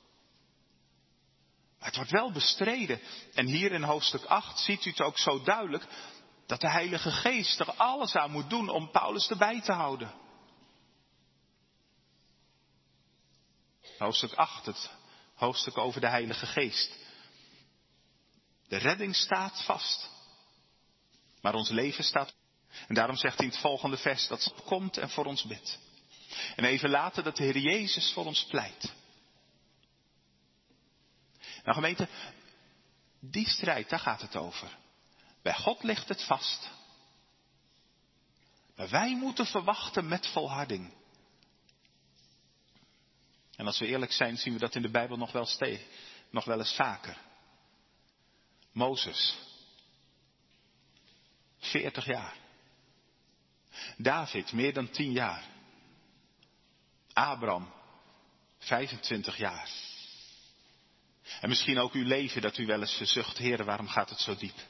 Maar het wordt wel bestreden. En hier in hoofdstuk acht ziet u het ook zo duidelijk dat de Heilige Geest er alles aan moet doen om Paulus erbij te houden. Hoofdstuk acht, het hoofdstuk over de Heilige Geest. De redding staat vast. Maar ons leven staat. En daarom zegt hij in het volgende vers dat het komt en voor ons bidt. En even later dat de Heer Jezus voor ons pleit. Nou gemeente, die strijd, daar gaat het over. Bij God ligt het vast. Maar wij moeten verwachten met volharding. En als we eerlijk zijn, zien we dat in de Bijbel nog wel steeds, nog wel eens vaker. Mozes. veertig jaar. David, meer dan tien jaar. Abraham, vijfentwintig jaar. En misschien ook uw leven dat u wel eens verzucht, Heere, waarom gaat het zo diep?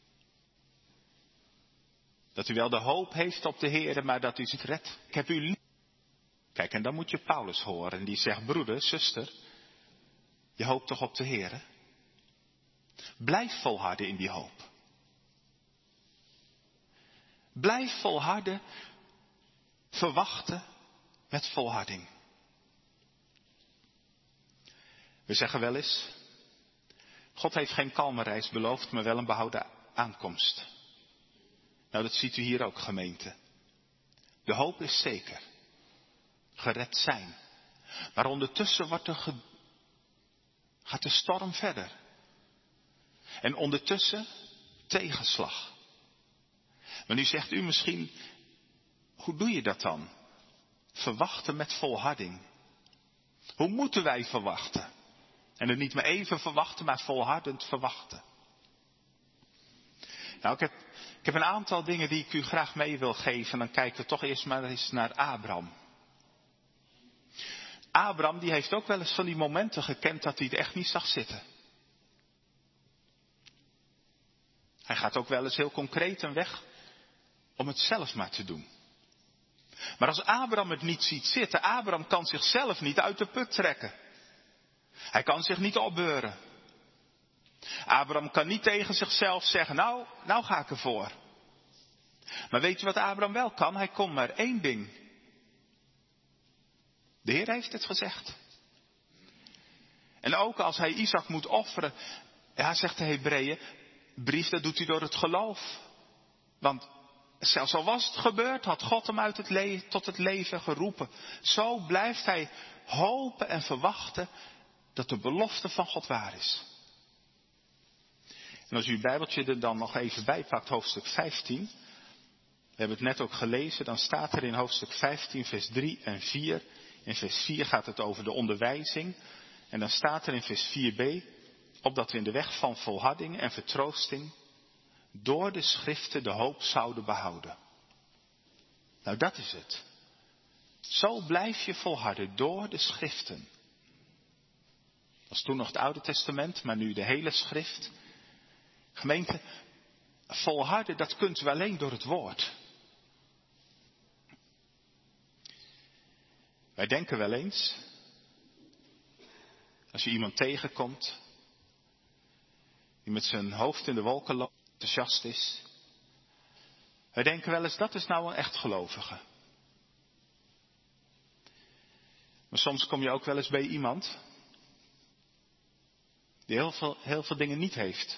Dat u wel de hoop heeft op de Heere, maar dat u zich redt. Ik heb u lief. Kijk, en dan moet je Paulus horen en die zegt, broeder, zuster, je hoopt toch op de Heere? Blijf volharden in die hoop. Blijf volharden, verwachten met volharding. We zeggen wel eens, God heeft geen kalme reis beloofd, maar wel een behouden aankomst. Nou, dat ziet u hier ook, gemeente. De hoop is zeker. Gered zijn. Maar ondertussen wordt er ge... gaat de storm verder. En ondertussen tegenslag. Maar nu zegt u misschien, hoe doe je dat dan? Verwachten met volharding. Hoe moeten wij verwachten? En het niet maar even verwachten, maar volhardend verwachten. Nou, ik heb, ik heb een aantal dingen die ik u graag mee wil geven. Dan kijken we toch eerst maar eens naar Abraham. Abraham die heeft ook wel eens van die momenten gekend dat hij het echt niet zag zitten. Hij gaat ook wel eens heel concreet een weg om het zelf maar te doen. Maar als Abraham het niet ziet zitten, Abraham kan zichzelf niet uit de put trekken. Hij kan zich niet opbeuren. Abraham kan niet tegen zichzelf zeggen, nou, nou ga ik ervoor. Maar weet je wat Abraham wel kan? Hij kon maar één ding. De Heer heeft het gezegd. En ook als hij Isaac moet offeren, ja, zegt de Hebreeën, brief, dat doet hij door het geloof. Want zelfs al was het gebeurd, had God hem uit het le- tot het leven geroepen. Zo blijft hij hopen en verwachten dat de belofte van God waar is. En als u uw Bijbeltje er dan nog even bij pakt, hoofdstuk vijftien. We hebben het net ook gelezen, dan staat er in hoofdstuk vijftien, vers drie en vier. In vers vier gaat het over de onderwijzing. En dan staat er in vers vier b, opdat we in de weg van volharding en vertroosting door de schriften de hoop zouden behouden. Nou, dat is het. Zo blijf je volharden door de schriften. Dat was toen nog het Oude Testament, maar nu de hele schrift. Gemeente, volharden, dat kunt u alleen door het woord. Wij denken wel eens, als je iemand tegenkomt, die met zijn hoofd in de wolken loopt, enthousiast is. Wij denken wel eens, dat is nou een echt gelovige. Maar soms kom je ook wel eens bij iemand die heel veel, heel veel dingen niet heeft.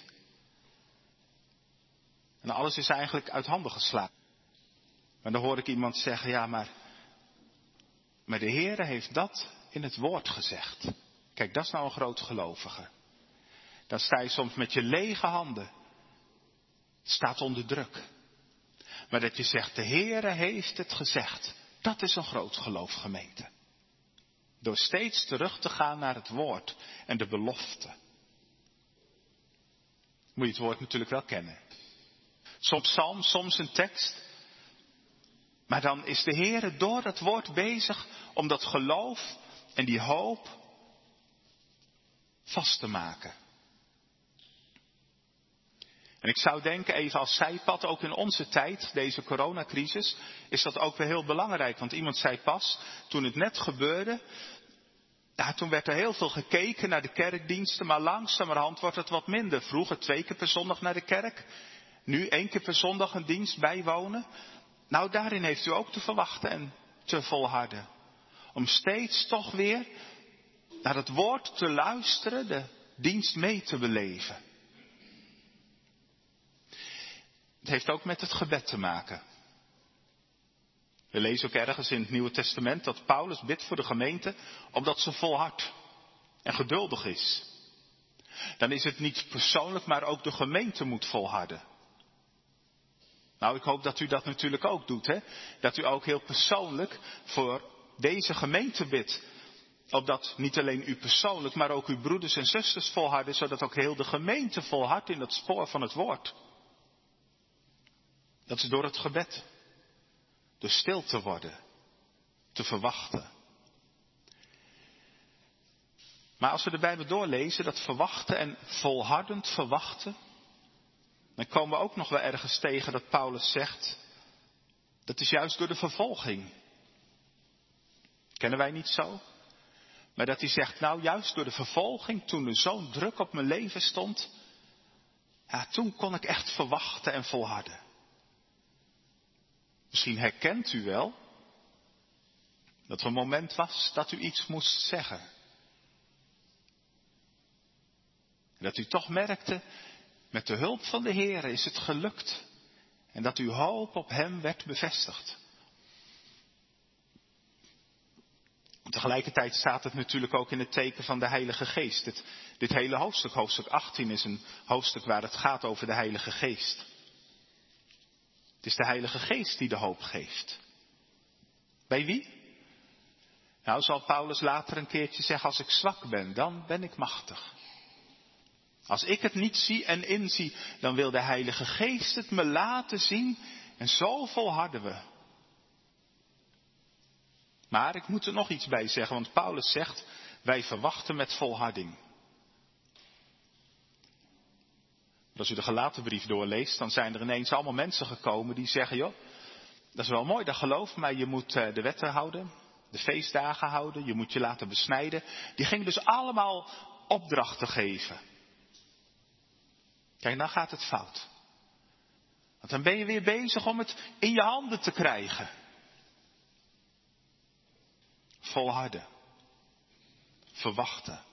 En alles is eigenlijk uit handen geslagen. Maar dan hoor ik iemand zeggen, ja maar, maar de Heere heeft dat in het woord gezegd. Kijk, dat is nou een groot gelovige. Dan sta je soms met je lege handen. Het staat onder druk. Maar dat je zegt, de Heere heeft het gezegd. Dat is een groot geloof, gemeente. Door steeds terug te gaan naar het woord en de belofte. Moet je het woord natuurlijk wel kennen. Soms psalm, soms een tekst. Maar dan is de Heere door het woord bezig om dat geloof en die hoop vast te maken. En ik zou denken, even als zijpad, ook in onze tijd, deze coronacrisis, is dat ook weer heel belangrijk. Want iemand zei pas, toen het net gebeurde, ja, toen werd er heel veel gekeken naar de kerkdiensten, maar langzamerhand wordt het wat minder. Vroeger twee keer per zondag naar de kerk, nu één keer per zondag een dienst bijwonen. Nou, daarin heeft u ook te verwachten en te volharden. Om steeds toch weer naar het woord te luisteren, de dienst mee te beleven. Het heeft ook met het gebed te maken. We lezen ook ergens in het Nieuwe Testament dat Paulus bidt voor de gemeente, opdat ze volhardt en geduldig is. Dan is het niet persoonlijk, maar ook de gemeente moet volharden. Nou, ik hoop dat u dat natuurlijk ook doet, hè? Dat u ook heel persoonlijk voor deze gemeente bidt. Opdat niet alleen u persoonlijk, maar ook uw broeders en zusters volharden, zodat ook heel de gemeente volhardt in dat spoor van het woord. Dat is door het gebed. Door stil te worden. Te verwachten. Maar als we de Bijbel doorlezen, dat verwachten en volhardend verwachten, dan komen we ook nog wel ergens tegen dat Paulus zegt, dat is juist door de vervolging. Kennen wij niet zo? Maar dat hij zegt, nou juist door de vervolging, toen er zo'n druk op mijn leven stond, ja, toen kon ik echt verwachten en volharden. Misschien herkent u wel dat er een moment was dat u iets moest zeggen. En dat u toch merkte, met de hulp van de Heer is het gelukt. En dat uw hoop op Hem werd bevestigd. Tegelijkertijd staat het natuurlijk ook in het teken van de Heilige Geest. Dit, dit hele hoofdstuk, hoofdstuk achttien, is een hoofdstuk waar het gaat over de Heilige Geest. Het is de Heilige Geest die de hoop geeft. Bij wie? Nou, zal Paulus later een keertje zeggen, als ik zwak ben, dan ben ik machtig. Als ik het niet zie en inzie, dan wil de Heilige Geest het me laten zien en zo volharden we. Maar ik moet er nog iets bij zeggen, want Paulus zegt, wij verwachten met volharding. Als u de Galatenbrief doorleest, dan zijn er ineens allemaal mensen gekomen die zeggen, joh, Dat is wel mooi, dat geloof, maar je moet de wetten houden, de feestdagen houden, je moet je laten besnijden. Die gingen dus allemaal opdrachten geven. Kijk, dan gaat het fout. Want dan ben je weer bezig om het in je handen te krijgen. Volharden. Verwachten.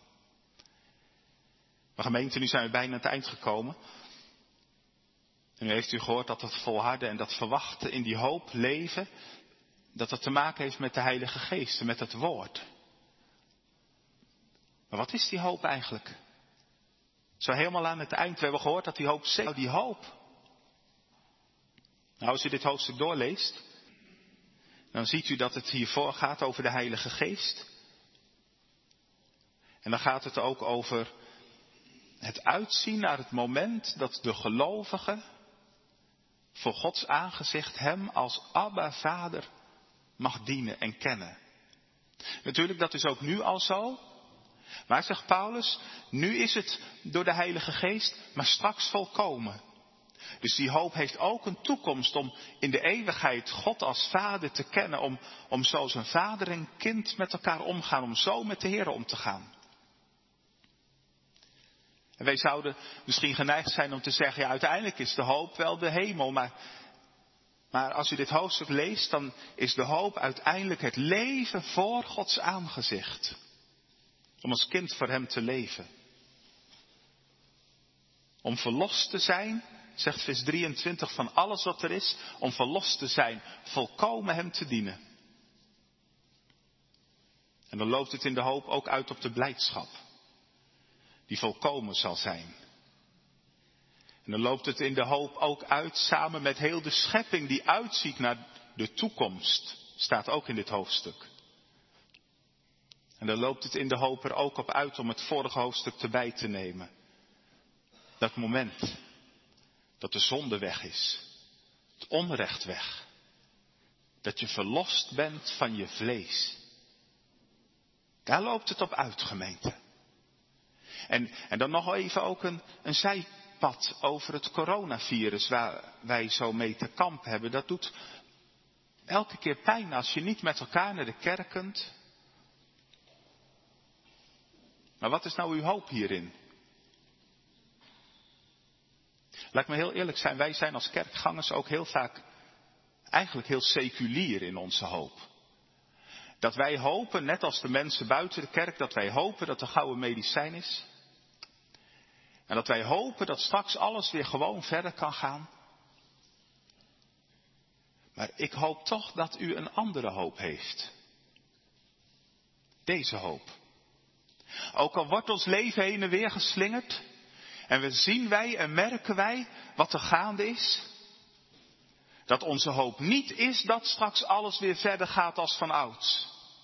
Maar gemeente, nu zijn we bijna aan het eind gekomen. En nu heeft u gehoord dat dat volharden en dat verwachten in die hoop leven, dat dat te maken heeft met de Heilige Geest en met het woord. Maar wat is die hoop eigenlijk? Zo helemaal aan het eind, we hebben gehoord dat die hoop zegt, die hoop. Nou, als u dit hoofdstuk doorleest, dan ziet u dat het hiervoor gaat over de Heilige Geest. En dan gaat het ook over het uitzien naar het moment dat de gelovige voor Gods aangezicht hem als Abba Vader mag dienen en kennen. Natuurlijk, dat is ook nu al zo. Maar zegt Paulus, nu is het door de Heilige Geest, maar straks volkomen. Dus die hoop heeft ook een toekomst om in de eeuwigheid God als Vader te kennen. Om, om zoals een vader en kind met elkaar omgaan. Om zo met de Heer om te gaan. En wij zouden misschien geneigd zijn om te zeggen, ja, uiteindelijk is de hoop wel de hemel. Maar, maar als u dit hoofdstuk leest, dan is de hoop uiteindelijk het leven voor Gods aangezicht. Om als kind voor hem te leven. Om verlost te zijn, zegt vers drieëntwintig, van alles wat er is. Om verlost te zijn, volkomen hem te dienen. En dan loopt het in de hoop ook uit op de blijdschap. Die volkomen zal zijn. En dan loopt het in de hoop ook uit samen met heel de schepping die uitziet naar de toekomst. Staat ook in dit hoofdstuk. En dan loopt het in de hoop er ook op uit om het vorige hoofdstuk erbij te nemen. Dat moment dat de zonde weg is. Het onrecht weg. Dat je verlost bent van je vlees. Daar loopt het op uit, gemeente. En, en dan nog even ook een, een zijpad over het coronavirus waar wij zo mee te kamp hebben. Dat doet elke keer pijn als je niet met elkaar naar de kerk kunt. Maar wat is nou uw hoop hierin? Laat ik me heel eerlijk zijn, wij zijn als kerkgangers ook heel vaak eigenlijk heel seculier in onze hoop. Dat wij hopen, net als de mensen buiten de kerk, dat wij hopen dat er gauw een medicijn is. En dat wij hopen dat straks alles weer gewoon verder kan gaan. Maar ik hoop toch dat u een andere hoop heeft. Deze hoop. Ook al wordt ons leven heen en weer geslingerd. En we zien wij en merken wij wat er gaande is. Dat onze hoop niet is dat straks alles weer verder gaat als van ouds.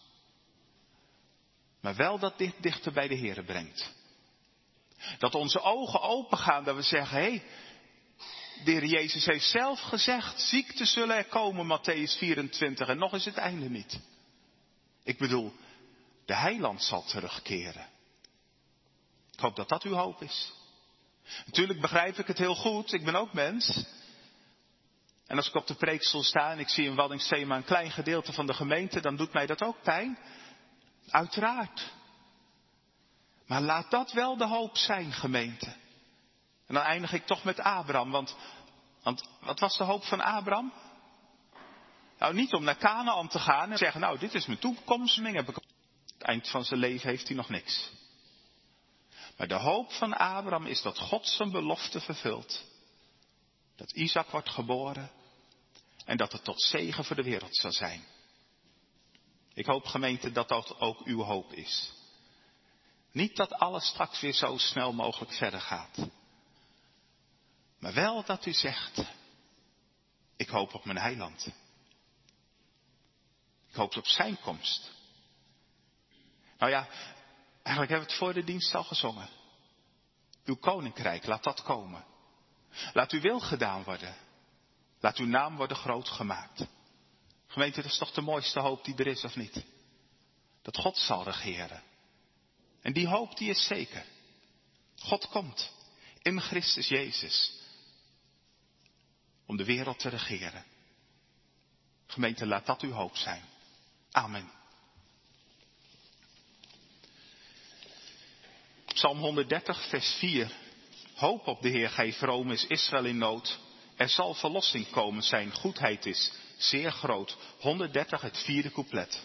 Maar wel dat dit dichter bij de Heere brengt. Dat onze ogen open gaan, dat we zeggen, hé, hey, de Heer Jezus heeft zelf gezegd, ziekten zullen er komen, Matthäus vierentwintig, en nog is het einde niet. Ik bedoel, de heiland zal terugkeren. Ik hoop dat dat uw hoop is. Natuurlijk begrijp ik het heel goed, ik ben ook mens. En als ik op de preekstoel sta en ik zie in Waddinxveen maar een klein gedeelte van de gemeente, dan doet mij dat ook pijn. Uiteraard. Maar laat dat wel de hoop zijn, gemeente. En dan eindig ik toch met Abraham, want, want wat was de hoop van Abraham? Nou, niet om naar Kanaan te gaan en zeggen, nou, dit is mijn toekomstbestemming. Heb ik... Het eind van zijn leven heeft hij nog niks. Maar de hoop van Abraham is dat God zijn belofte vervult. Dat Isaac wordt geboren en dat het tot zegen voor de wereld zal zijn. Ik hoop, gemeente, dat dat ook uw hoop is. Niet dat alles straks weer zo snel mogelijk verder gaat. Maar wel dat u zegt, ik hoop op mijn heiland. Ik hoop op zijn komst. Nou ja, eigenlijk hebben we het voor de dienst al gezongen. Uw koninkrijk, laat dat komen. Laat uw wil gedaan worden. Laat uw naam worden groot gemaakt. Gemeente, dat is toch de mooiste hoop die er is, of niet? Dat God zal regeren. En die hoop die is zeker. God komt in Christus Jezus om de wereld te regeren. Gemeente, laat dat uw hoop zijn. Amen. Psalm honderddertig, vers vier. Hoop op de Heer, gij vroom, is Israël in nood. Er zal verlossing komen, zijn goedheid is zeer groot. honderddertig, het vierde couplet.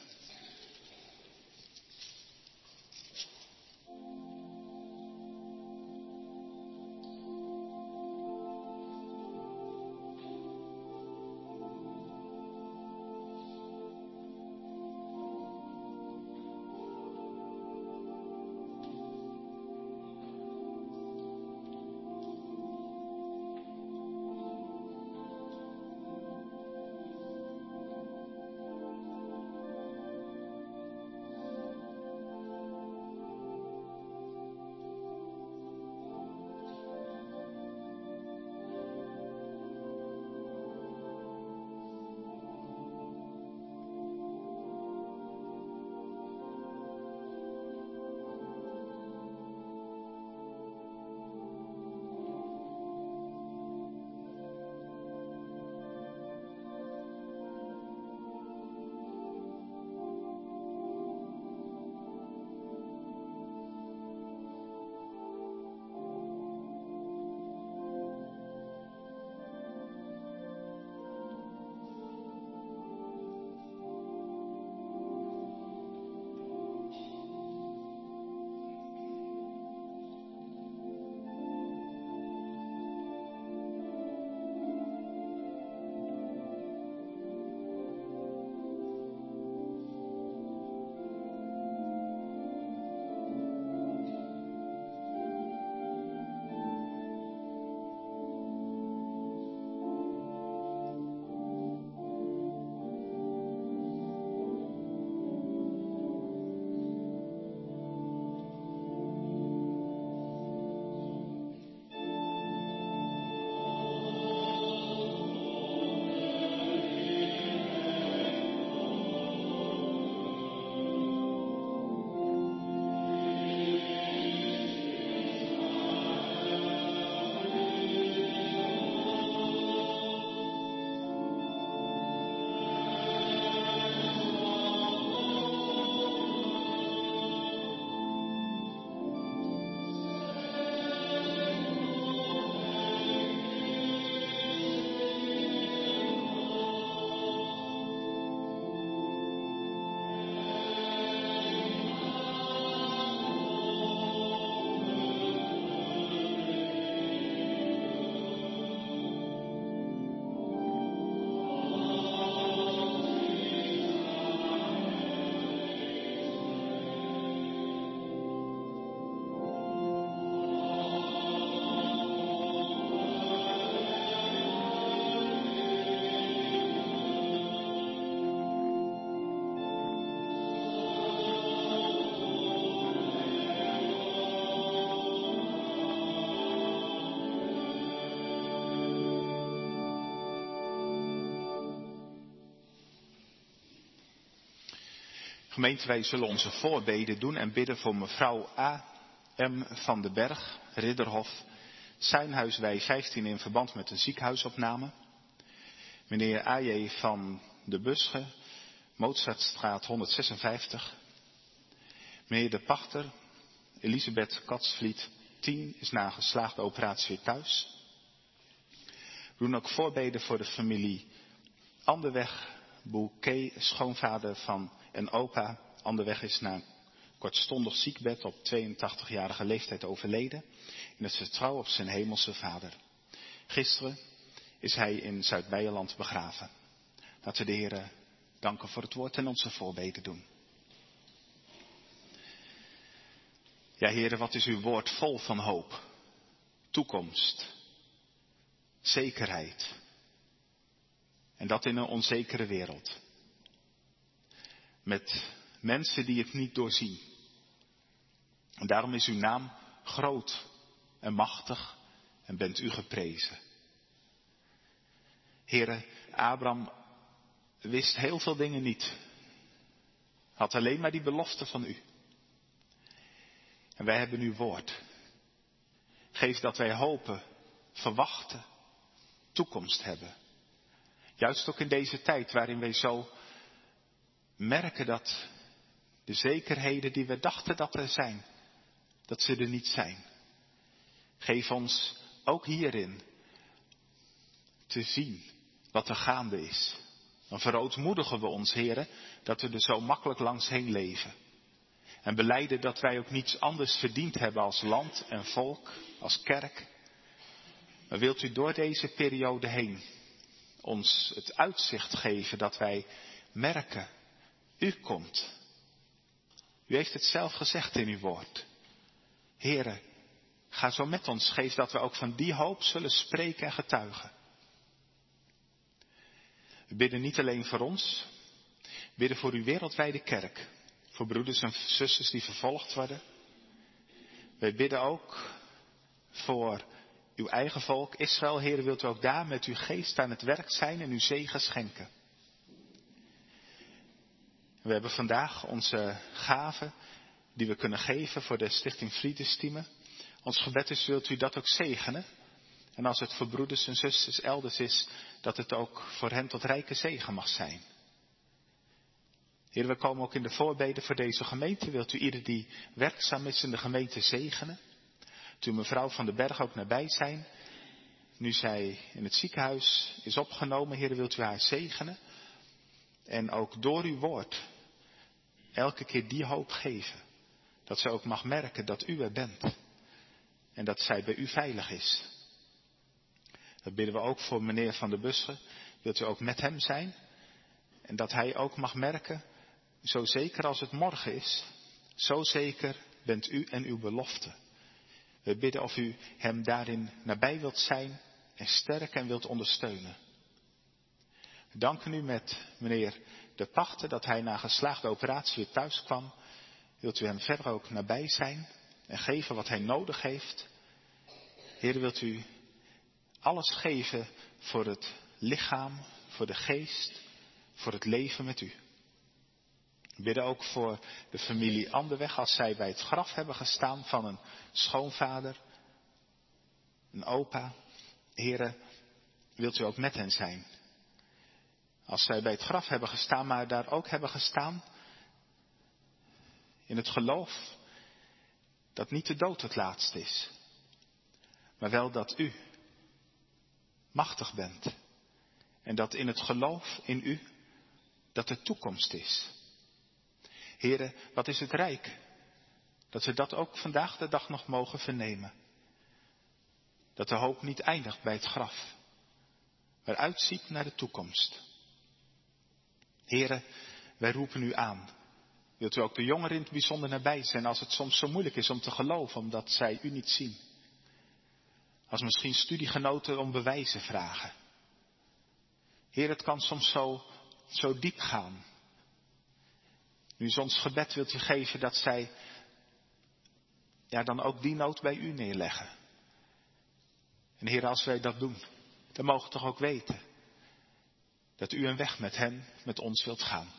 Gemeente, wij zullen onze voorbeden doen en bidden voor mevrouw A M van den Berg, Ridderhof, Zuinhuiswij vijftien in verband met een ziekenhuisopname. Meneer A J van de Busche, Mozartstraat honderdzesenvijftig. Meneer de Pachter, Elisabeth Katsvliet, tien, is na een geslaagde operatie weer thuis. We doen ook voorbeden voor de familie Anderweg, Bouquet, schoonvader van en opa. Anderweg is na een kortstondig ziekbed op tweeëntachtigjarige leeftijd overleden. In het vertrouwen op zijn hemelse vader. Gisteren is hij in Zuid-Beierland begraven. Laten we de Heer danken voor het woord en onze voorbeden doen. Ja, Heere, wat is uw woord vol van hoop, toekomst, zekerheid. En dat in een onzekere wereld. Met mensen die het niet doorzien. En daarom is uw naam groot en machtig en bent u geprezen. Heere, Abraham wist heel veel dingen niet. Had alleen maar die belofte van u. En wij hebben uw woord. Geef dat wij hopen, verwachten, toekomst hebben. Juist ook in deze tijd waarin wij zo merken dat de zekerheden die we dachten dat er zijn, dat ze er niet zijn. Geef ons ook hierin te zien wat er gaande is. Dan verootmoedigen we ons, Heere, dat we er zo makkelijk langs heen leven. En belijden dat wij ook niets anders verdiend hebben als land en volk, als kerk. Maar wilt u door deze periode heen ons het uitzicht geven dat wij merken, u komt. U heeft het zelf gezegd in uw woord. Heere, ga zo met ons, geef dat we ook van die hoop zullen spreken en getuigen. We bidden niet alleen voor ons, we bidden voor uw wereldwijde kerk. Voor broeders en zusters die vervolgd worden. Wij bidden ook voor uw eigen volk Israël. Heer, wilt u ook daar met uw geest aan het werk zijn en uw zegen schenken. We hebben vandaag onze gaven die we kunnen geven voor de Stichting Friedestime. Ons gebed is, wilt u dat ook zegenen. En als het voor broeders en zusters elders is, dat het ook voor hen tot rijke zegen mag zijn. Heer, we komen ook in de voorbeden voor deze gemeente. Wilt u ieder die werkzaam is in de gemeente zegenen? Wilt u mevrouw van den Berg ook nabij zijn? Nu zij in het ziekenhuis is opgenomen, Heer, wilt u haar zegenen? En ook door uw woord elke keer die hoop geven. Dat zij ook mag merken dat u er bent. En dat zij bij u veilig is. Dat bidden we ook voor meneer Van der Bussen. Wilt u ook met hem zijn? En dat hij ook mag merken, zo zeker als het morgen is, zo zeker bent u en uw belofte. We bidden of u hem daarin nabij wilt zijn en sterken en wilt ondersteunen. We danken u met meneer De Pachter dat hij na geslaagde operatie weer thuis kwam. Wilt u hem verder ook nabij zijn en geven wat hij nodig heeft. Heer, wilt u alles geven voor het lichaam, voor de geest, voor het leven met u. We bidden ook voor de familie Anderweg als zij bij het graf hebben gestaan van een schoonvader, een opa. Heere, wilt u ook met hen zijn? Als zij bij het graf hebben gestaan, maar daar ook hebben gestaan in het geloof dat niet de dood het laatst is, maar wel dat u machtig bent en dat in het geloof in u dat de toekomst is. Heere, wat is het rijk dat we dat ook vandaag de dag nog mogen vernemen. Dat de hoop niet eindigt bij het graf, maar uitziet naar de toekomst. Heere, wij roepen u aan. Wilt u ook de jongeren in het bijzonder nabij zijn als het soms zo moeilijk is om te geloven omdat zij u niet zien. Als misschien studiegenoten om bewijzen vragen. Heer, het kan soms zo, zo diep gaan. Nu is ons gebed wilt u geven dat zij ja, dan ook die nood bij u neerleggen. En Heer, als wij dat doen, dan mogen we toch ook weten dat u een weg met hen, met ons wilt gaan.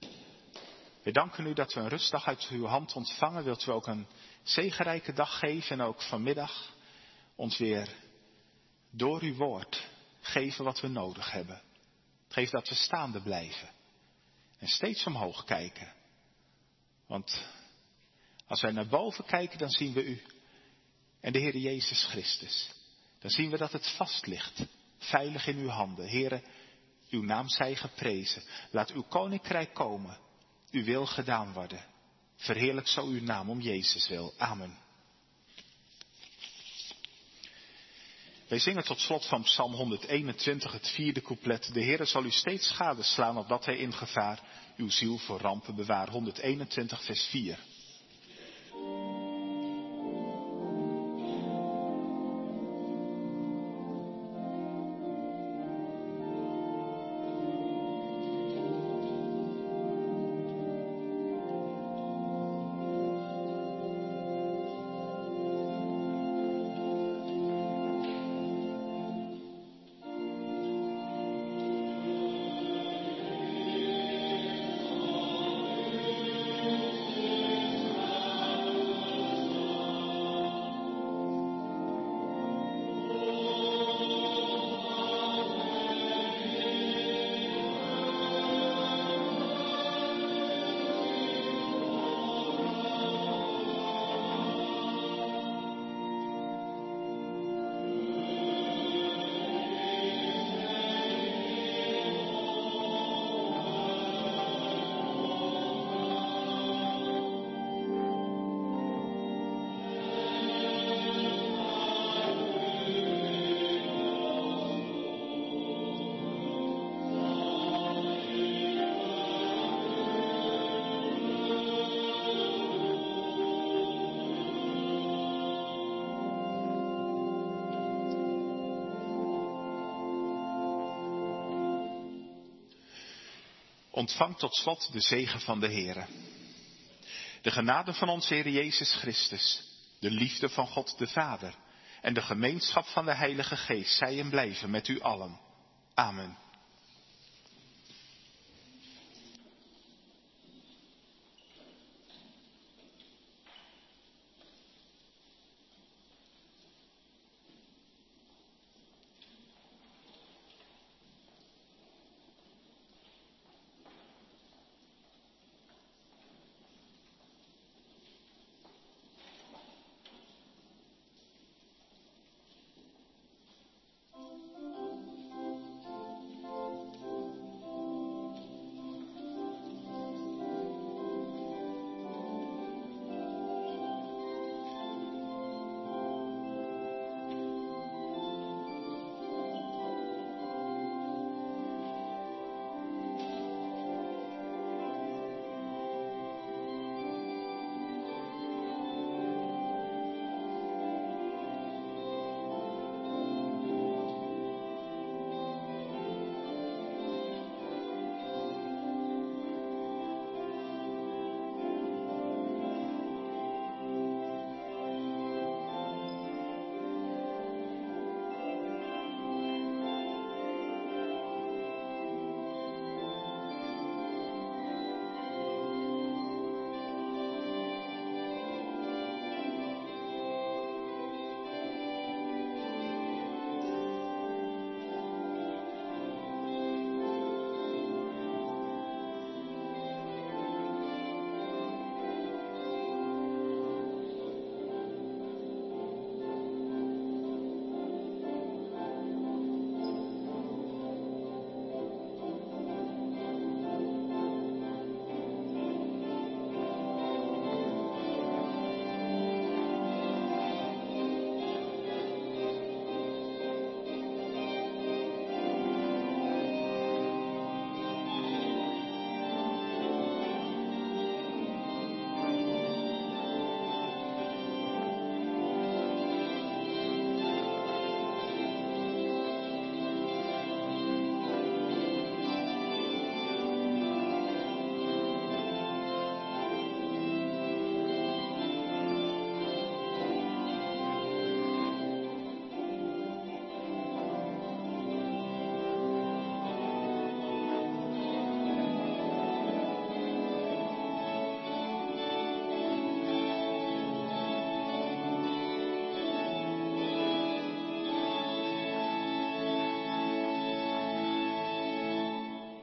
We danken u dat we een rustdag uit uw hand ontvangen. Wilt u ook een zegenrijke dag geven en ook vanmiddag ons weer door uw woord geven wat we nodig hebben. Geef dat we staande blijven en steeds omhoog kijken. Want als wij naar boven kijken, dan zien we u en de Heer Jezus Christus. Dan zien we dat het vast ligt, veilig in uw handen. Heere, uw naam zij geprezen. Laat uw koninkrijk komen, uw wil gedaan worden. Verheerlijk zo uw naam om Jezus wil. Amen. Wij zingen tot slot van Psalm honderdeenentwintig, het vierde couplet. De Heere zal u steeds gadeslaan, opdat hij in gevaar uw ziel voor rampen bewaar. honderdeenentwintig, vers vier. Amen. Ontvang tot slot de zegen van de Heere. De genade van onze Heer Jezus Christus, de liefde van God de Vader en de gemeenschap van de Heilige Geest zij en blijven met u allen. Amen.